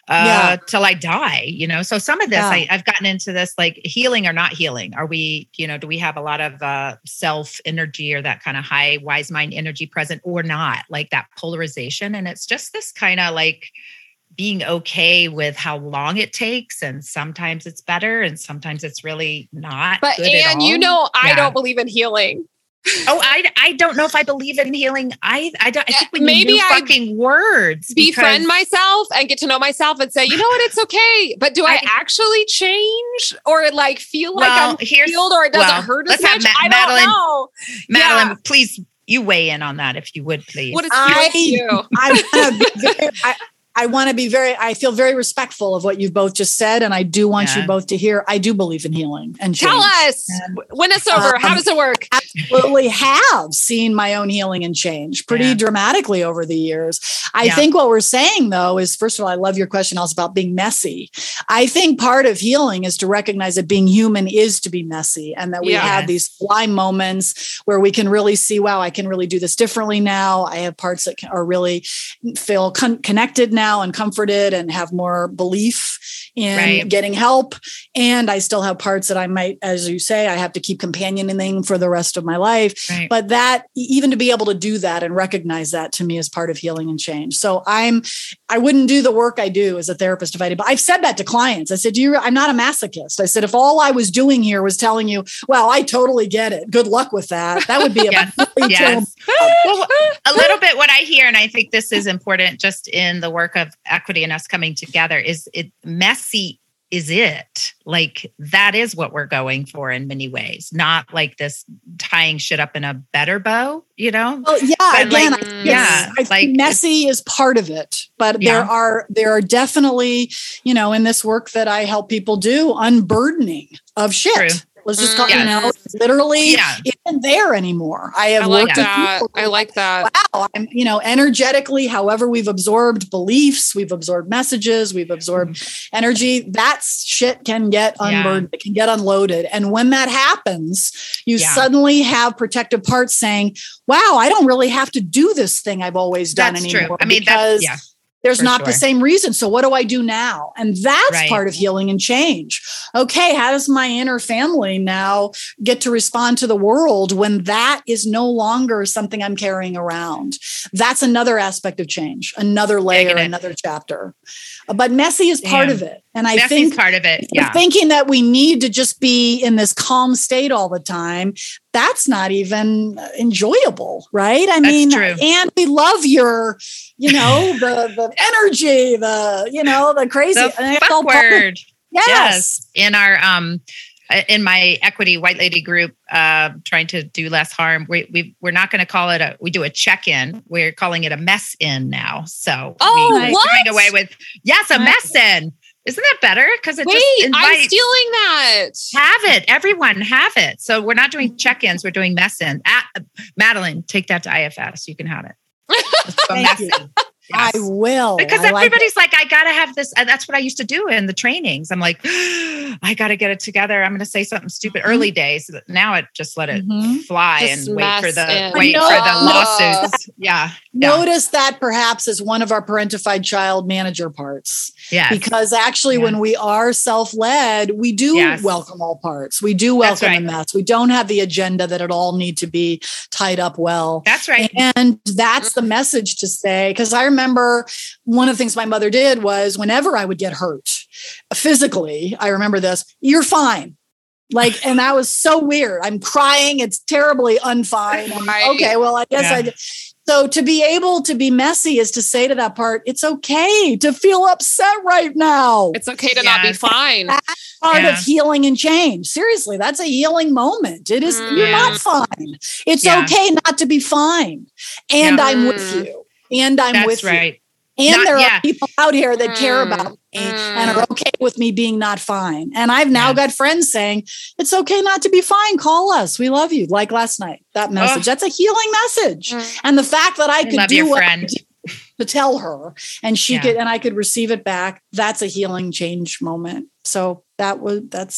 uh, Yeah. till I die, you know? So some of this, Yeah. I, I've gotten into this, like healing or not healing. Are we, you know, do we have a lot of uh, self energy or that kind of high wise mind energy present or not? Like that polarization. And it's just this kind of like being okay with how long it takes. And sometimes it's better and sometimes it's really not. But good at Anne, all. you know, I Yeah. don't believe in healing. Oh, I, I don't know if I believe in healing. I I, don't, I think we Maybe need new I fucking words. Befriend because- myself and get to know myself and say, you know what, it's okay. But do I, I- actually change or like feel like Well, I'm healed healed or it doesn't well, hurt as let's have much? Ma- I don't Madeline- know. Madeline, Yeah. please, you weigh in on that if you would, please. What is I- you? I want to be very, I, I want to be very, I feel very respectful of what you both just said. And I do want Yeah. you both to hear, I do believe in healing and change. Tell us, And- win us over. How Um, does it work? Absolutely have seen my own healing and change pretty Yeah. dramatically over the years. I Yeah. think what we're saying though is, first of all, I love your question also about being messy. I think part of healing is to recognize that being human is to be messy and that we Yeah. have these fly moments where we can really see, wow, I can really do this differently now. I have parts that can, are really feel con- connected now and comforted and have more belief in Right. getting help. And I still have parts that I might, as you say, I have to keep companioning for the rest of my life. Right. But that, even to be able to do that and recognize that, to me is part of healing and change. So I'm, I wouldn't do the work I do as a therapist if I did, but I've said that to clients. I said, do you, I'm not a masochist. I said, if all I was doing here was telling you, well, I totally get it. Good luck with that. That would be a Yes. really Yes. terrible- Well, a little bit what I hear, and I think this is important just in the work of equity and us coming together, is it messy is it. Like that is what we're going for in many ways, not like this tying shit up in a better bow, you know? Well, yeah, But again, like, I think yeah, it's- I think like messy is part of it, but Yeah. there are there are definitely, you know, in this work that I help people do, unburdening of shit. True. Let's just Mm, call, you yes. know, it's literally Yeah. isn't there anymore. I have I like worked with that. people I like that. wow, I'm, you know, energetically, however we've absorbed beliefs, we've absorbed messages, we've absorbed energy, that shit can get Yeah. unburdened, it can get unloaded. And when that happens, you Yeah. suddenly have protective parts saying, wow, I don't really have to do this thing I've always done That's anymore. true. I mean, because that's, yeah. there's for not the sure. same reason. So what do I do now? And that's Right. part of healing and change. Okay, how does my inner family now get to respond to the world when that is no longer something I'm carrying around? That's another aspect of change, another layer, Taking it. another chapter. But messy is part Damn. of it. And I Messy's think part of it. the Yeah. thinking that we need to just be in this calm state all the time, that's not even enjoyable, right? I That's mean, true. and we love your, you know, the the energy, the, you know, the crazy. The and it's fuck all part of- word. yes. In our um in my equity white lady group, uh, trying to do less harm, we, we we're not going to call it a. We do a check-in. We're calling it a mess in now. So Oh, we, we're what? doing away with yes, a mess in. Isn't that better? Because it Wait, just I'm invites. stealing that. Have it, everyone. Have it. So we're not doing check-ins. We're doing mess in. Ah, Madeline, take that to I F S. You can have it. Let's go Thank mess you. in. I Yes. will. Because I like it. everybody's like, I gotta have this. And that's what I used to do in the trainings. I'm like, I gotta get it together. I'm gonna say something stupid. Mhm. Early days. Now it just let it Mhm. fly Just and wait for mess the in. wait I for the know. lawsuits. Yeah. Yeah. Notice that perhaps as one of our parentified child manager parts. Yes. Because actually, Yeah. when we are self-led, we do Yes. welcome all parts. We do That's welcome right. the mess. We don't have the agenda that it all need to be tied up well. That's right. And that's the message to say, because I remember one of the things my mother did was whenever I would get hurt physically, I remember this, you're fine. Like, and that was so weird. I'm crying. It's terribly unfine. I'm, Right. okay, well, I guess Yeah. I did. So to be able to be messy is to say to that part, it's okay to feel upset right now. It's okay to not be Yes. fine. Part Yeah. of healing and change. Seriously, that's a healing moment. It is, Mm. you're Yeah. not fine. It's Yeah. okay not to be fine. And Yeah. I'm with Mm. you. And I'm That's with you. right. And Not- there yeah. are people out here that care Mm. about me Mm. and are okay with me being not fine. And I've now Yeah. got friends saying, it's okay not to be fine. Call us. We love you. Like last night, that message. Oh. That's a healing message. Mm. And the fact that I I could love do your what I friend. did to tell her and she Yeah. could, and I could receive it back. That's a healing change moment. So that was, that's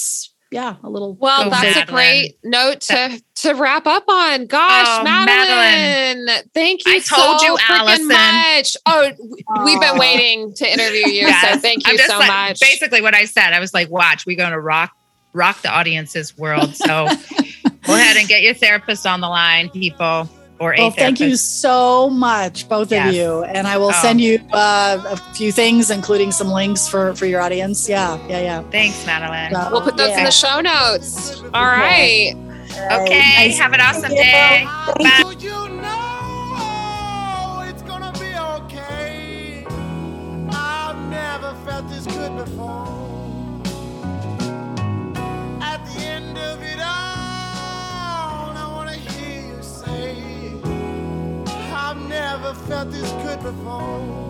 yeah, a little. Well, Go, that's Madeline. a great note to to wrap up on. Gosh, Oh, Madeline, Madeline. thank you I told so you, freaking Allison. much. Oh, w- we've been Aw. waiting to interview you, Yes. so thank you I'm just so like- much. Basically what I said, I was like, watch, we're going to rock rock the audience's world. So go ahead and get your therapist on the line, people. Or a Well, thank you therapist. so much, both Yes. of you. And I will Oh. send you uh, a few things, including some links for, for your audience. Yeah, yeah, yeah. Thanks, Madeline. So, We'll put those in yeah. the show notes. All right. Okay, Nice. have an awesome Thank you. day. Thank Bye. you. So you know it's gonna be okay. I've never felt this good before. At the end of it all, I wanna hear you say, I've never felt this good before.